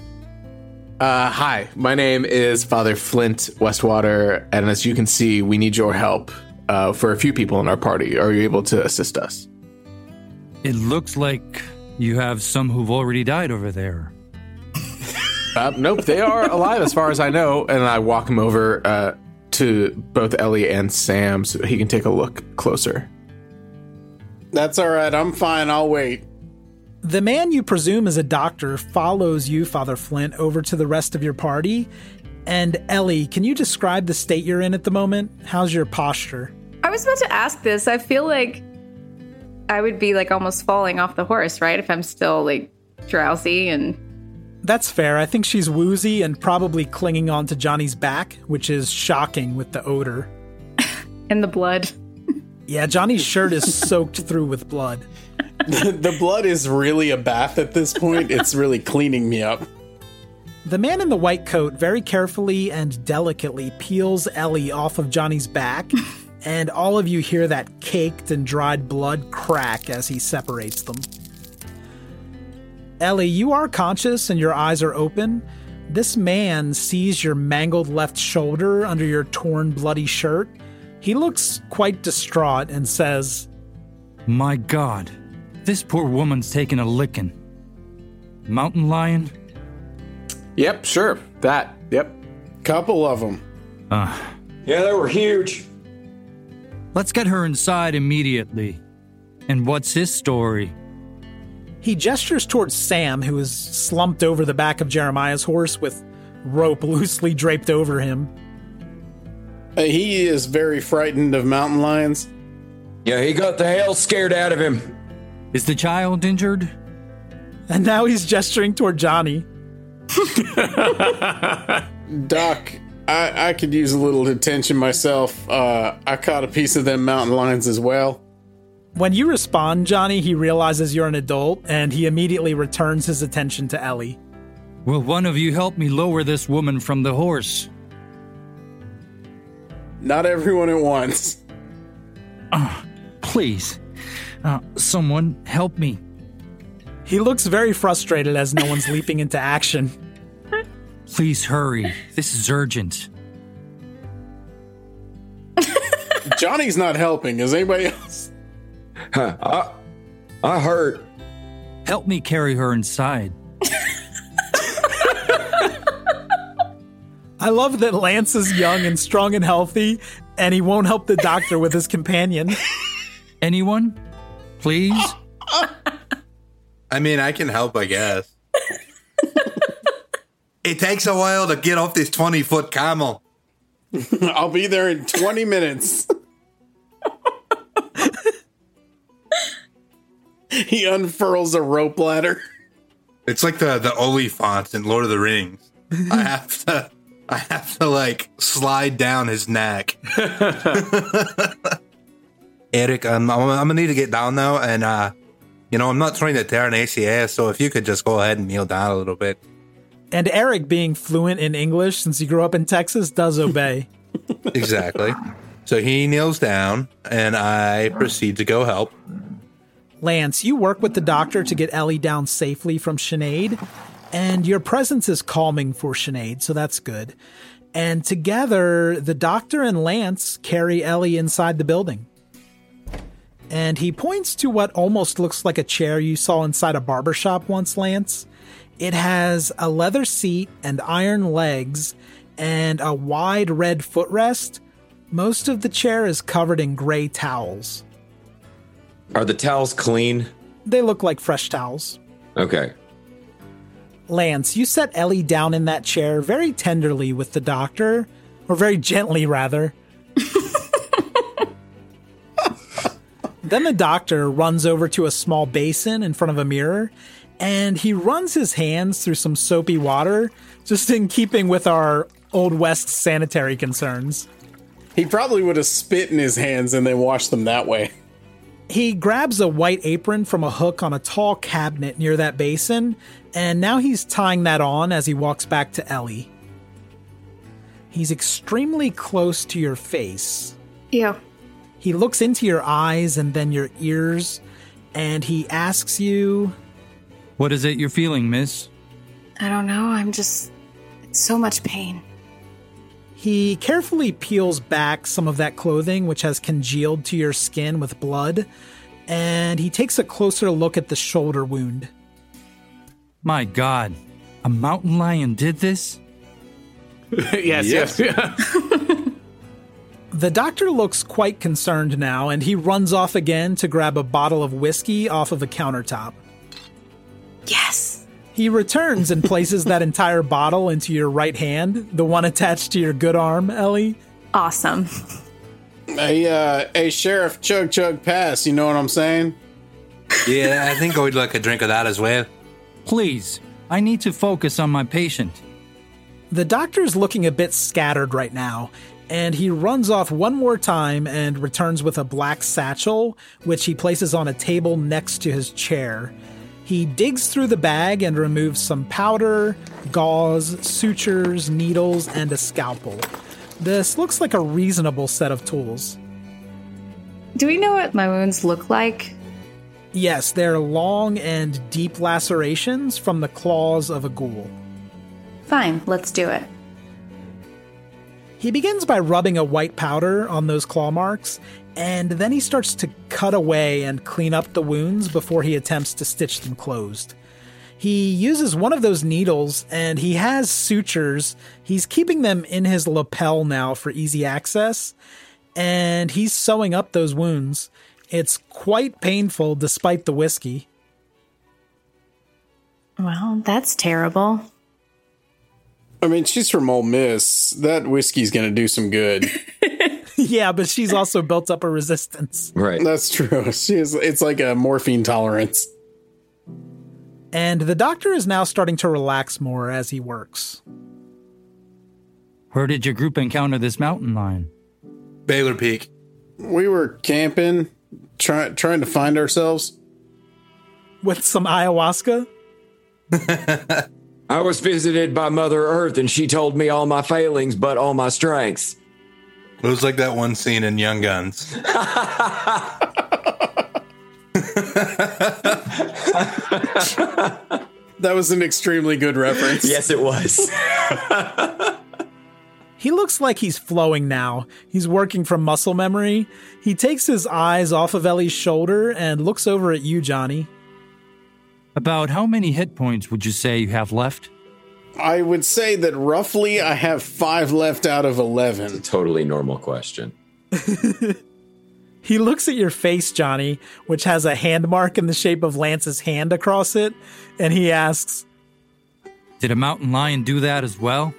Hi, my name is Father Flint Westwater, and as you can see, we need your help for a few people in our party. Are you able to assist us? It looks like you have some who've already died over there. Nope, they are alive as far as I know, and I walk him over to both Ellie and Sam so he can take a look closer. That's all right, I'm fine, I'll wait. The man you presume is a doctor follows you, Father Flint, over to the rest of your party. And Ellie, can you describe the state you're in at the moment? How's your posture? I was about to ask this. I feel like I would be like almost falling off the horse, right? If I'm still like drowsy and... That's fair. I think she's woozy and probably clinging onto Johnny's back, which is shocking with the odor. And the blood. Yeah, Johnny's shirt is soaked through with blood. The blood is really a bath at this point. It's really cleaning me up. The man in the white coat very carefully and delicately peels Ellie off of Johnny's back, and all of you hear that caked and dried blood crack as he separates them. Ellie, you are conscious and your eyes are open. This man sees your mangled left shoulder under your torn, bloody shirt. He looks quite distraught and says, My God, this poor woman's taken a licking. Mountain lion? Yep, sure. That, yep. Couple of them. Yeah, they were huge. Let's get her inside immediately. And what's his story? He gestures towards Sam, who is slumped over the back of Jeremiah's horse with rope loosely draped over him. He is very frightened of mountain lions. Yeah, he got the hell scared out of him. Is the child injured? And now he's gesturing toward Johnny. Doc, I could use a little attention myself. I caught a piece of them mountain lions as well. When you respond, Johnny, he realizes you're an adult, and he immediately returns his attention to Ellie. Will one of you help me lower this woman from the horse? Not everyone at once. Please. Someone help me. He looks very frustrated as no one's leaping into action. Please hurry. This is urgent. Johnny's not helping. Is anybody else? I hurt. Help me carry her inside. I love that Lance is young and strong and healthy, and he won't help the doctor with his companion. Anyone? Please? I mean, I can help, I guess. It takes a while to get off this 20-foot camel. I'll be there in 20 minutes. He unfurls a rope ladder. It's like the Oliphant in Lord of the Rings. I have to like slide down his neck. Eric, I'm gonna need to get down now, and I'm not trying to tear an ACS, so if you could just go ahead and kneel down a little bit. And Eric, being fluent in English since he grew up in Texas, does obey. Exactly. So he kneels down, and I proceed to go help. Lance, you work with the doctor to get Ellie down safely from Sinead, and your presence is calming for Sinead, so that's good. And together, the doctor and Lance carry Ellie inside the building. And he points to what almost looks like a chair you saw inside a barbershop once, Lance. It has a leather seat and iron legs and a wide red footrest. Most of the chair is covered in gray towels. Are the towels clean? They look like fresh towels. Okay. Lance, you set Ellie down in that chair very tenderly with the doctor, or very gently, rather. Then the doctor runs over to a small basin in front of a mirror, and he runs his hands through some soapy water, just in keeping with our Old West sanitary concerns. He probably would have spit in his hands and then washed them that way. He grabs a white apron from a hook on a tall cabinet near that basin, and now he's tying that on as he walks back to Ellie. He's extremely close to your face. Ew. He looks into your eyes and then your ears, and he asks you... What is it you're feeling, miss? I don't know. It's so much pain. He carefully peels back some of that clothing, which has congealed to your skin with blood, and he takes a closer look at the shoulder wound. My God, a mountain lion did this? Yes. The doctor looks quite concerned now, and he runs off again to grab a bottle of whiskey off of the countertop. Yes! He returns and places that entire bottle into your right hand, the one attached to your good arm, Ellie. Awesome. Hey, Sheriff, chug pass, you know what I'm saying? Yeah, I think I would like a drink of that as well. Please, I need to focus on my patient. The doctor's looking a bit scattered right now, and he runs off one more time and returns with a black satchel, which he places on a table next to his chair. He digs through the bag and removes some powder, gauze, sutures, needles, and a scalpel. This looks like a reasonable set of tools. Do we know what my wounds look like? Yes, they're long and deep lacerations from the claws of a ghoul. Fine, let's do it. He begins by rubbing a white powder on those claw marks, and then he starts to cut away and clean up the wounds before he attempts to stitch them closed. He uses one of those needles, and he has sutures. He's keeping them in his lapel now for easy access, and he's sewing up those wounds. It's quite painful despite the whiskey. Well, that's terrible. I mean, she's from Ole Miss. That whiskey's going to do some good. Yeah, but she's also built up a resistance. Right. That's true. It's like a morphine tolerance. And the doctor is now starting to relax more as he works. Where did your group encounter this mountain lion? Baylor Peak. We were camping, trying to find ourselves. With some ayahuasca? I was visited by Mother Earth, and she told me all my failings, but all my strengths. It was like that one scene in Young Guns. That was an extremely good reference. Yes, it was. He looks like he's flowing now. He's working from muscle memory. He takes his eyes off of Ellie's shoulder and looks over at you, Johnny. About how many hit points would you say you have left? I would say that roughly I have 5 left out of 11. It's a totally normal question. He looks at your face, Johnny, which has a hand mark in the shape of Lance's hand across it, and he asks, Did a mountain lion do that as well?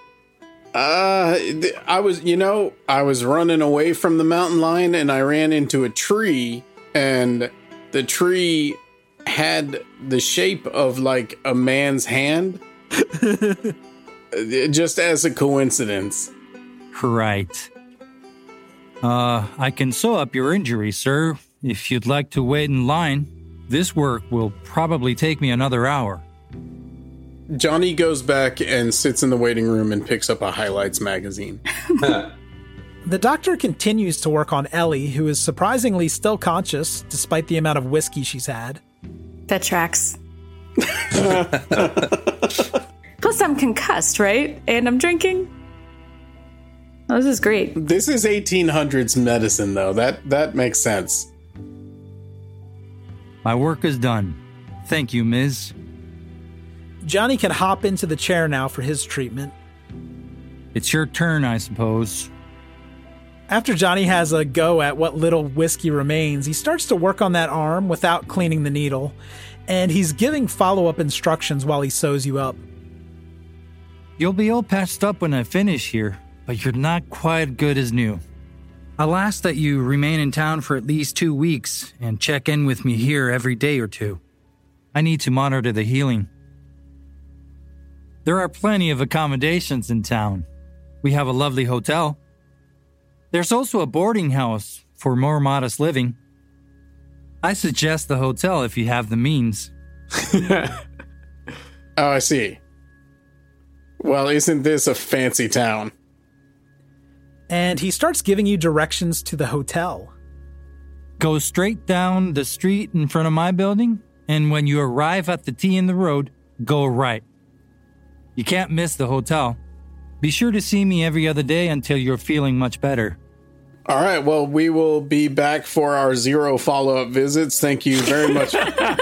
I was running away from the mountain lion, and I ran into a tree, and the tree had the shape of like a man's hand. Just as a coincidence. Right. I can sew up your injury, sir, if you'd like to wait in line. This work will probably take me another hour. Johnny goes back and sits in the waiting room and picks up a highlights magazine. The doctor continues to work on Ellie, who is surprisingly still conscious despite the amount of whiskey she's had. That tracks. Plus, I'm concussed, right? And I'm drinking. Oh, this is great. This is 1800s medicine, though. That makes sense. My work is done. Thank you, Ms. Johnny can hop into the chair now for his treatment. It's your turn, I suppose. After Johnny has a go at what little whiskey remains, he starts to work on that arm without cleaning the needle, and he's giving follow-up instructions while he sews you up. You'll be all patched up when I finish here, but you're not quite good as new. I'll ask that you remain in town for at least 2 weeks and check in with me here every day or two. I need to monitor the healing. There are plenty of accommodations in town. We have a lovely hotel. There's also a boarding house for more modest living. I suggest the hotel if you have the means. Oh, I see. Well, isn't this a fancy town? And he starts giving you directions to the hotel. Go straight down the street in front of my building, and when you arrive at the T in the road, go right. You can't miss the hotel. Be sure to see me every other day until you're feeling much better. All right, well, we will be back for our 0 follow-up visits. Thank you very much.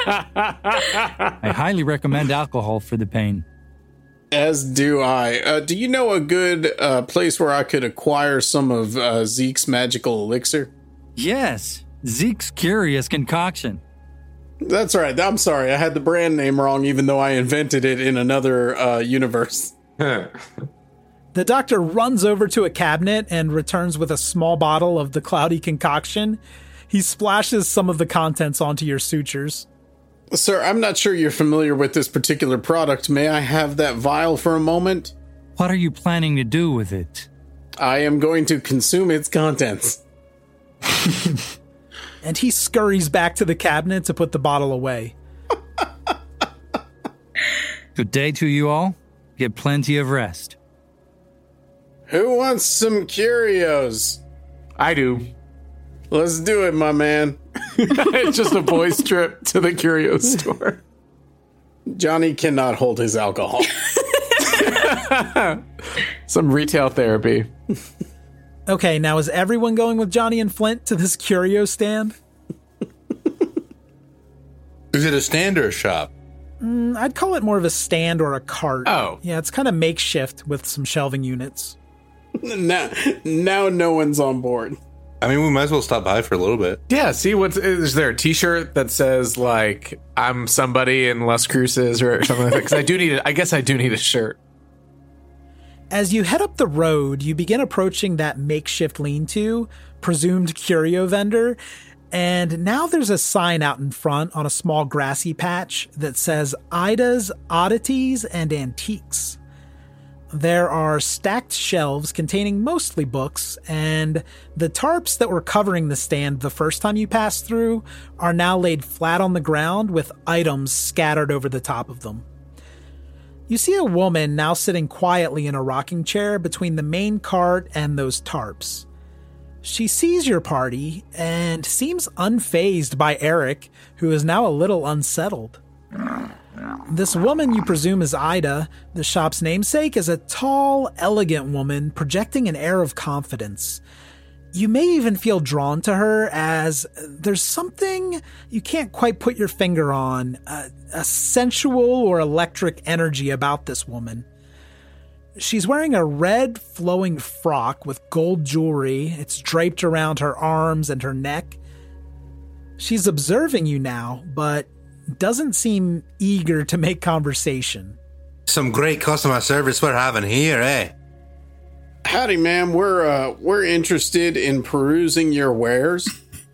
I highly recommend alcohol for the pain. As do I. Do you know a good place where I could acquire some of Zeke's magical elixir? Yes, Zeke's Curious Concoction. That's right. I'm sorry. I had the brand name wrong, even though I invented it in another universe. The doctor runs over to a cabinet and returns with a small bottle of the cloudy concoction. He splashes some of the contents onto your sutures. Sir, I'm not sure you're familiar with this particular product. May I have that vial for a moment? What are you planning to do with it? I am going to consume its contents. And he scurries back to the cabinet to put the bottle away. Good day to you all. Get plenty of rest. Who wants some curios? I do. Let's do it, my man. It's just a boys' trip to the curio store. Johnny cannot hold his alcohol. Some retail therapy. Okay, now is everyone going with Johnny and Flint to this curio stand? Is it a stand or a shop? I'd call it more of a stand or a cart. Oh. Yeah, it's kind of makeshift with some shelving units. Now no one's on board. I mean, we might as well stop by for a little bit. Yeah, see, is there a t-shirt that says, like, I'm somebody in Las Cruces or something like that? Because I guess I do need a shirt. As you head up the road, you begin approaching that makeshift lean-to, presumed curio vendor, and now there's a sign out in front on a small grassy patch that says Ida's Oddities and Antiques. There are stacked shelves containing mostly books, and the tarps that were covering the stand the first time you passed through are now laid flat on the ground with items scattered over the top of them. You see a woman now sitting quietly in a rocking chair between the main cart and those tarps. She sees your party and seems unfazed by Eric, who is now a little unsettled. This woman you presume is Ida, the shop's namesake, is a tall, elegant woman projecting an air of confidence. You may even feel drawn to her as there's something you can't quite put your finger on, a sensual or electric energy about this woman. She's wearing a red flowing frock with gold jewelry. It's draped around her arms and her neck. She's observing you now, but doesn't seem eager to make conversation. Some great customer service we're having here, eh? Howdy, ma'am. We're interested in perusing your wares.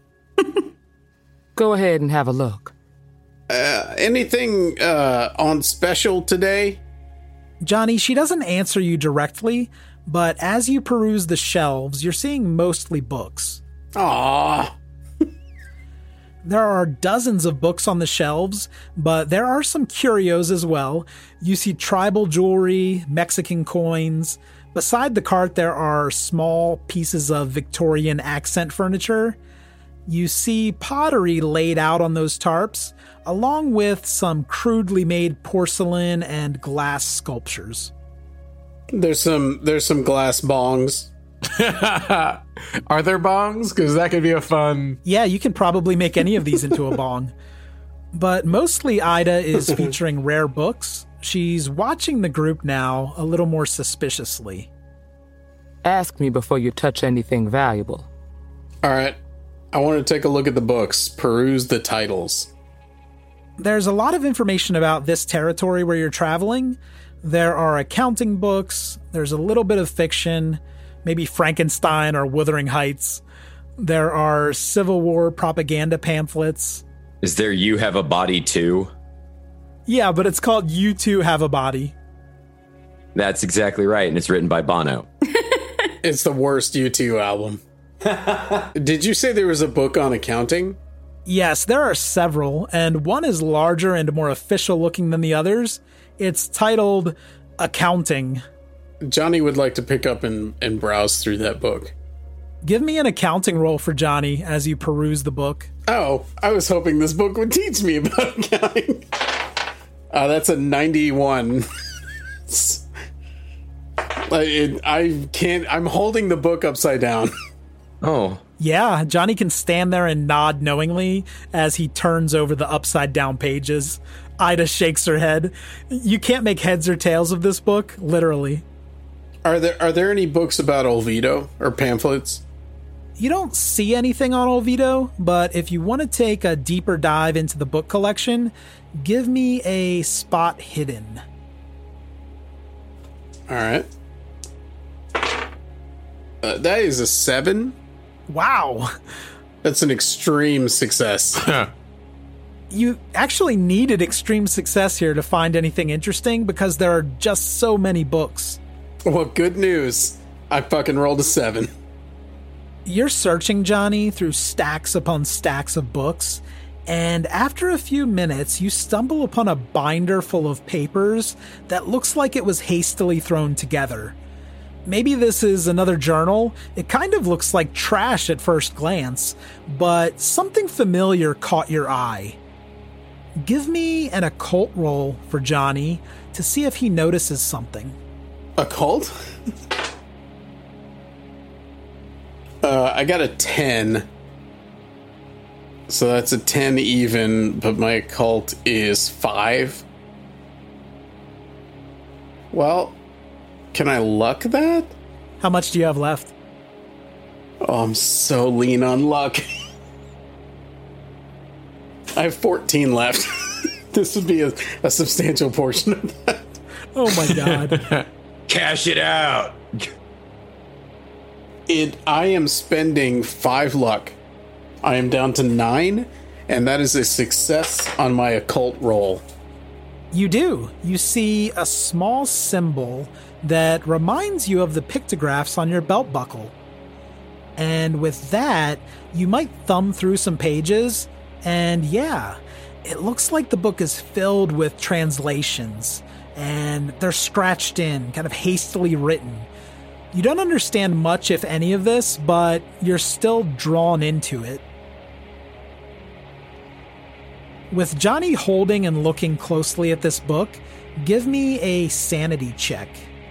Go ahead and have a look. Anything on special today? Johnny, she doesn't answer you directly, but as you peruse the shelves, you're seeing mostly books. Aww. There are dozens of books on the shelves, but there are some curios as well. You see tribal jewelry, Mexican coins. Beside the cart, there are small pieces of Victorian accent furniture. You see pottery laid out on those tarps, along with some crudely made porcelain and glass sculptures. There's some glass bongs. Are there bongs? Because that could be a fun... Yeah, you can probably make any of these into a bong. But mostly Ida is featuring rare books. She's watching the group now a little more suspiciously. Ask me before you touch anything valuable. All right. I want to take a look at the books, peruse the titles. There's a lot of information about this territory where you're traveling. There are accounting books. There's a little bit of fiction, maybe Frankenstein or Wuthering Heights. There are Civil War propaganda pamphlets. Is there You Have a Body Too? Yeah, but it's called You Too Have a Body. That's exactly right, and it's written by Bono. It's the worst U2 album. Did you say there was a book on accounting? Yes, there are several, and one is larger and more official looking than the others. It's titled Accounting. Johnny would like to pick up and browse through that book. Give me an accounting roll for Johnny as you peruse the book. Oh, I was hoping this book would teach me about accounting. That's a 91. I can't. I'm holding the book upside down. Oh. Yeah, Johnny can stand there and nod knowingly as he turns over the upside down pages. Ida shakes her head. You can't make heads or tails of this book, literally. Are there any books about Olvido or pamphlets? You don't see anything on Olvido, but if you want to take a deeper dive into the book collection, give me a spot hidden. All right. That is a 7. Wow. That's an extreme success. You actually needed extreme success here to find anything interesting because there are just so many books. Well, good news. I fucking rolled a 7. You're searching, Johnny, through stacks upon stacks of books, and after a few minutes, you stumble upon a binder full of papers that looks like it was hastily thrown together. Maybe this is another journal. It kind of looks like trash at first glance, but something familiar caught your eye. Give me an occult roll for Johnny to see if he notices something. Occult? I got a 10. So that's a 10 even, but my occult is 5. Well, can I luck that? How much do you have left? Oh, I'm so lean on luck. I have 14 left. This would be a substantial portion of that. Oh my god. Cash it out. I am spending 5 luck. I am down to 9, and that is a success on my occult roll. You do. You see a small symbol that reminds you of the pictographs on your belt buckle. And with that, you might thumb through some pages, and yeah, it looks like the book is filled with translations, and they're scratched in, kind of hastily written. You don't understand much, if any of this, but you're still drawn into it. With Johnny holding and looking closely at this book, give me a sanity check.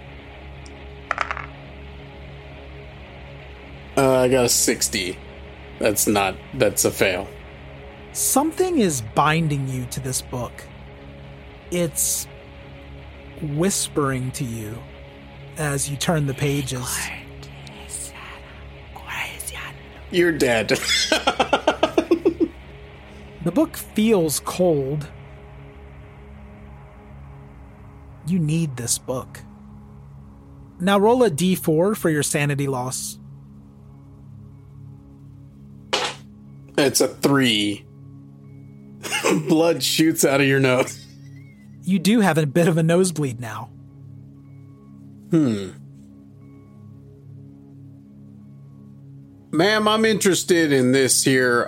I got a 60. That's a fail. Something is binding you to this book. It's whispering to you as you turn the pages. You're dead. The book feels cold. You need this book. Now roll a d4 for your sanity loss. It's a 3. Blood shoots out of your nose. You do have a bit of a nosebleed now. Ma'am, I'm interested in this here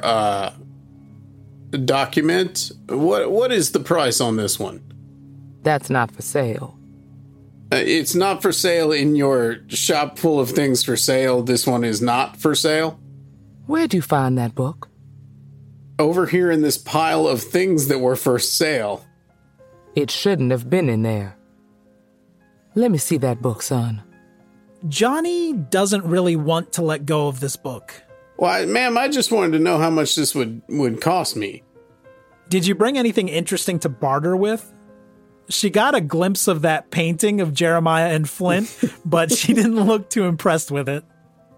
document. What is the price on this one? That's not for sale. It's not for sale in your shop full of things for sale. This one is not for sale. Where'd you find that book? Over here in this pile of things that were for sale. It shouldn't have been in there. Let me see that book, son. Johnny doesn't really want to let go of this book. Why, ma'am, I just wanted to know how much this would cost me. Did you bring anything interesting to barter with? She got a glimpse of that painting of Jeremiah and Flint, but she didn't look too impressed with it.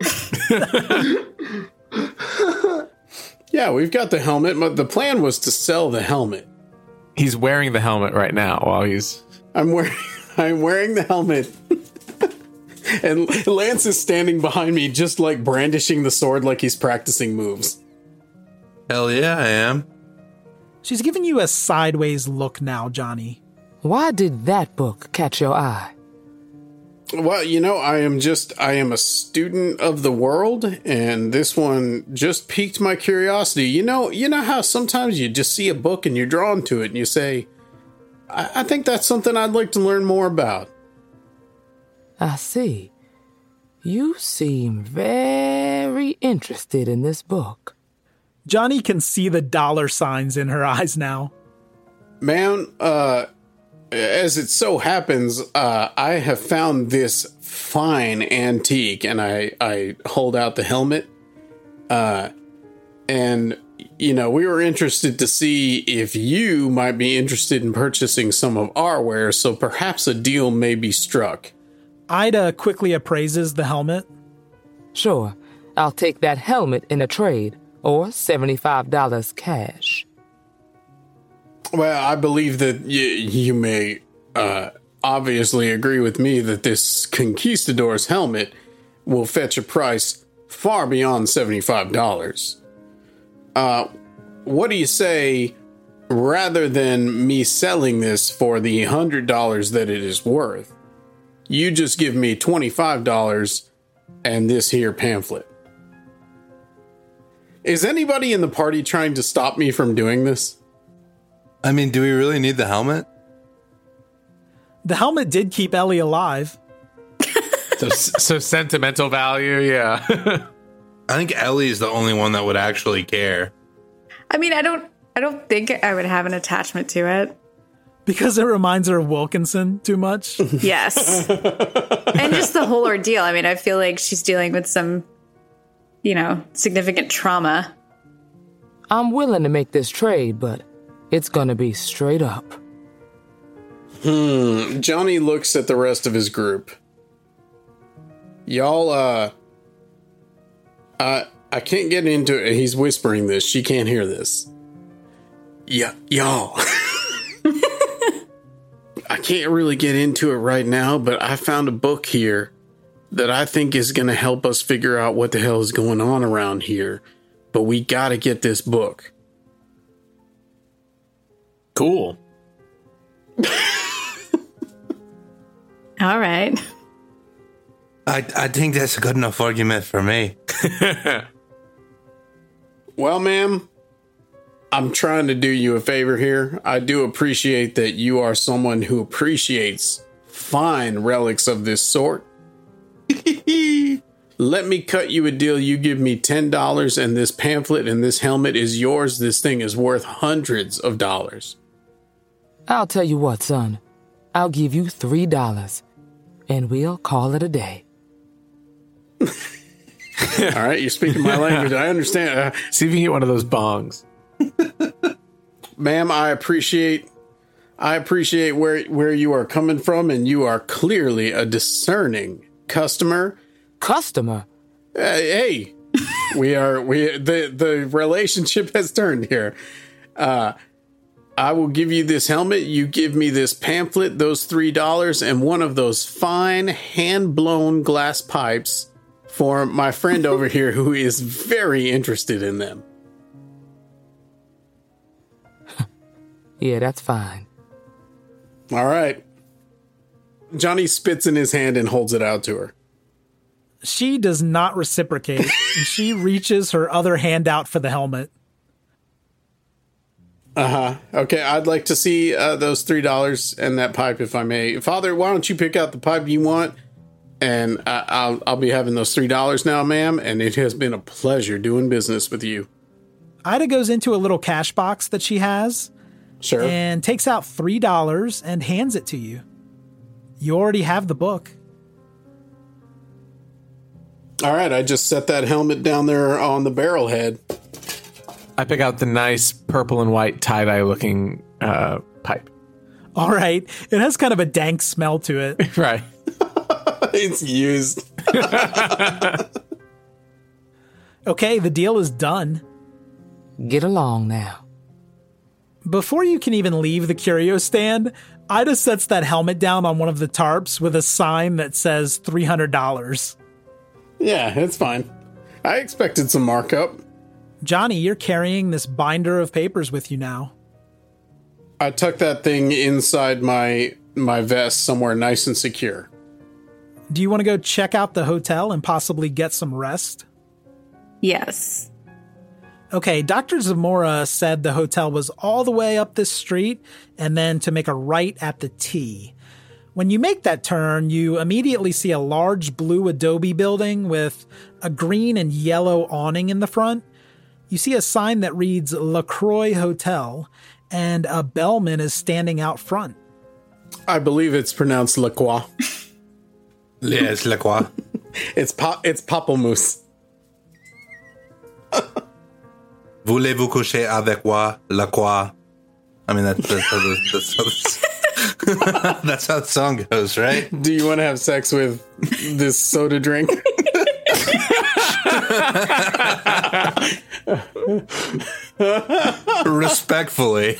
Yeah, we've got the helmet, but the plan was to sell the helmet. He's wearing the helmet right now while he's... I'm wearing the helmet. And Lance is standing behind me, just like brandishing the sword like he's practicing moves. Hell yeah, I am. She's giving you a sideways look now, Johnny. Why did that book catch your eye? Well, I am a student of the world, and this one just piqued my curiosity. You know how sometimes you just see a book and you're drawn to it and you say, I think that's something I'd like to learn more about. I see. You seem very interested in this book. Johnny can see the dollar signs in her eyes now. Man, as it so happens, I have found this fine antique, and I hold out the helmet. And, we were interested to see if you might be interested in purchasing some of our wares, so perhaps a deal may be struck. Ida quickly appraises the helmet. Sure, I'll take that helmet in a trade, or $75 cash. Well, I believe that you may obviously agree with me that this Conquistador's helmet will fetch a price far beyond $75. what do you say, rather than me selling this for the $100 that it is worth, you just give me $25 and this here pamphlet? Is anybody in the party trying to stop me from doing this? I mean, do we really need the helmet? The helmet did keep Ellie alive. So sentimental value, yeah. I think Ellie is the only one that would actually care. I mean, I don't think I would have an attachment to it. Because it reminds her of Wilkinson too much? Yes. And just the whole ordeal. I mean, I feel like she's dealing with some, significant trauma. I'm willing to make this trade, but it's gonna be straight up. Johnny looks at the rest of his group. Y'all, I can't get into it. He's whispering this. She can't hear this. Yeah, y'all. I can't really get into it right now, but I found a book here that I think is going to help us figure out what the hell is going on around here. But we got to get this book. Cool. All right. I think that's a good enough argument for me. Well, ma'am, I'm trying to do you a favor here. I do appreciate that you are someone who appreciates fine relics of this sort. Let me cut you a deal. You give me $10 and this pamphlet and this helmet is yours. This thing is worth hundreds of dollars. I'll tell you what, son. I'll give you $3, and we'll call it a day. All right, you're speaking my language. I understand. See if you can get one of those bongs. Ma'am, I appreciate where you are coming from, and you are clearly a discerning customer. Customer? Hey, the relationship has turned here. I will give you this helmet. You give me this pamphlet, those $3, and one of those fine hand-blown glass pipes for my friend over here who is very interested in them. Yeah, that's fine. All right. Johnny spits in his hand and holds it out to her. She does not reciprocate, and she reaches her other hand out for the helmet. Okay, I'd like to see those $3 and that pipe, if I may. Father, why don't you pick out the pipe you want? And I'll be having those $3 now, ma'am. And it has been a pleasure doing business with you. Ida goes into a little cash box that she has. Sure. And takes out $3 and hands it to you. You already have the book. All right, I just set that helmet down there on the barrel head. I pick out the nice purple and white tie-dye looking pipe. All right. It has kind of a dank smell to it. Right. It's used. Okay, the deal is done. Get along now. Before you can even leave the curio stand, Ida sets that helmet down on one of the tarps with a sign that says $300. Yeah, it's fine. I expected some markup. Johnny, you're carrying this binder of papers with you now. I tuck that thing inside my vest somewhere nice and secure. Do you want to go check out the hotel and possibly get some rest? Yes. Okay, Dr. Zamora said the hotel was all the way up this street and then to make a right at the T. When you make that turn, you immediately see a large blue adobe building with a green and yellow awning in the front. You see a sign that reads LaCroix Hotel, and a bellman is standing out front. I believe it's pronounced LaCroix. Yes, LaCroix. It's Pamplemousse. Voulez-vous coucher avec moi, LaCroix? I mean, that's how the song goes, right? Do you want to have sex with this soda drink? Respectfully.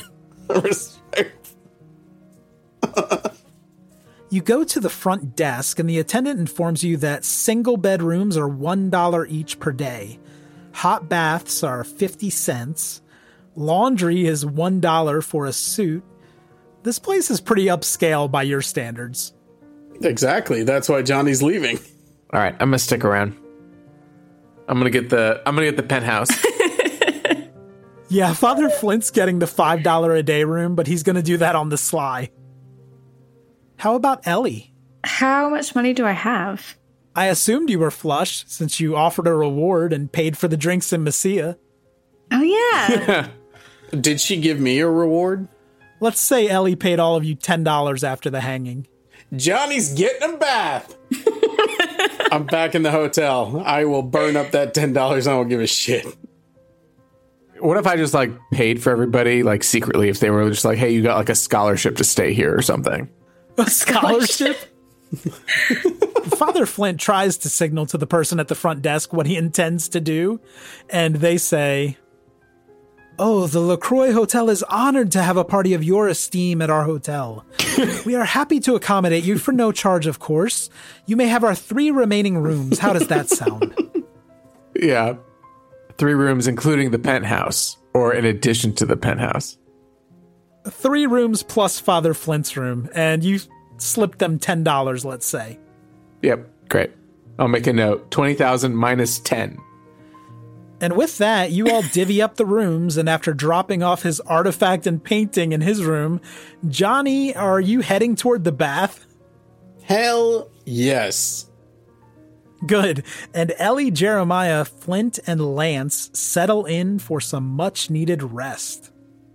You go to the front desk, and the attendant informs you that single bedrooms are $1 each per day. Hot baths are 50 cents. Laundry is $1 for a suit. This place is pretty upscale by your standards. Exactly. That's why Johnny's leaving. All right, I'm gonna stick around. I'm gonna get the penthouse. Yeah, Father Flint's getting the $5 a day room, but he's gonna do that on the sly. How about Ellie? How much money do I have? I assumed you were flush since you offered a reward and paid for the drinks in Messia. Oh, yeah. Did she give me a reward? Let's say Ellie paid all of you $10 after the hanging. Johnny's getting a bath. I'm back in the hotel. I will burn up that $10. I don't give a shit. What if I just like paid for everybody like secretly if they were just like, hey, you got like a scholarship to stay here or something? A scholarship? Father Flint tries to signal to the person at the front desk what he intends to do, and they say, "Oh, the LaCroix Hotel is honored to have a party of your esteem at our hotel. We are happy to accommodate you for no charge, of course. You may have our 3 remaining rooms. How does that sound?" Yeah. 3 rooms, including the penthouse, or in addition to the penthouse. 3 rooms plus Father Flint's room, and you slipped them $10, let's say. Yep, great. I'll make a note. 20,000 minus 10. And with that, you all divvy up the rooms, and after dropping off his artifact and painting in his room, Johnny, are you heading toward the bath? Hell yes. Good. And Ellie, Jeremiah, Flint, and Lance settle in for some much-needed rest.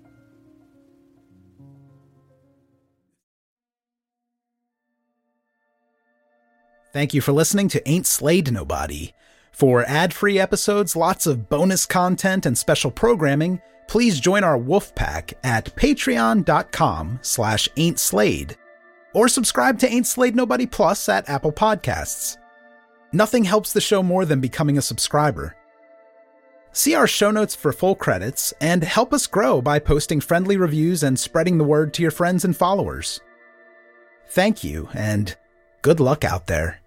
Thank you for listening to Ain't Slayed Nobody. For ad-free episodes, lots of bonus content, and special programming, please join our wolf pack at patreon.com/ain'tslayed or subscribe to Ain't Slayed Nobody Plus at Apple Podcasts. Nothing helps the show more than becoming a subscriber. See our show notes for full credits and help us grow by posting friendly reviews and spreading the word to your friends and followers. Thank you, and good luck out there.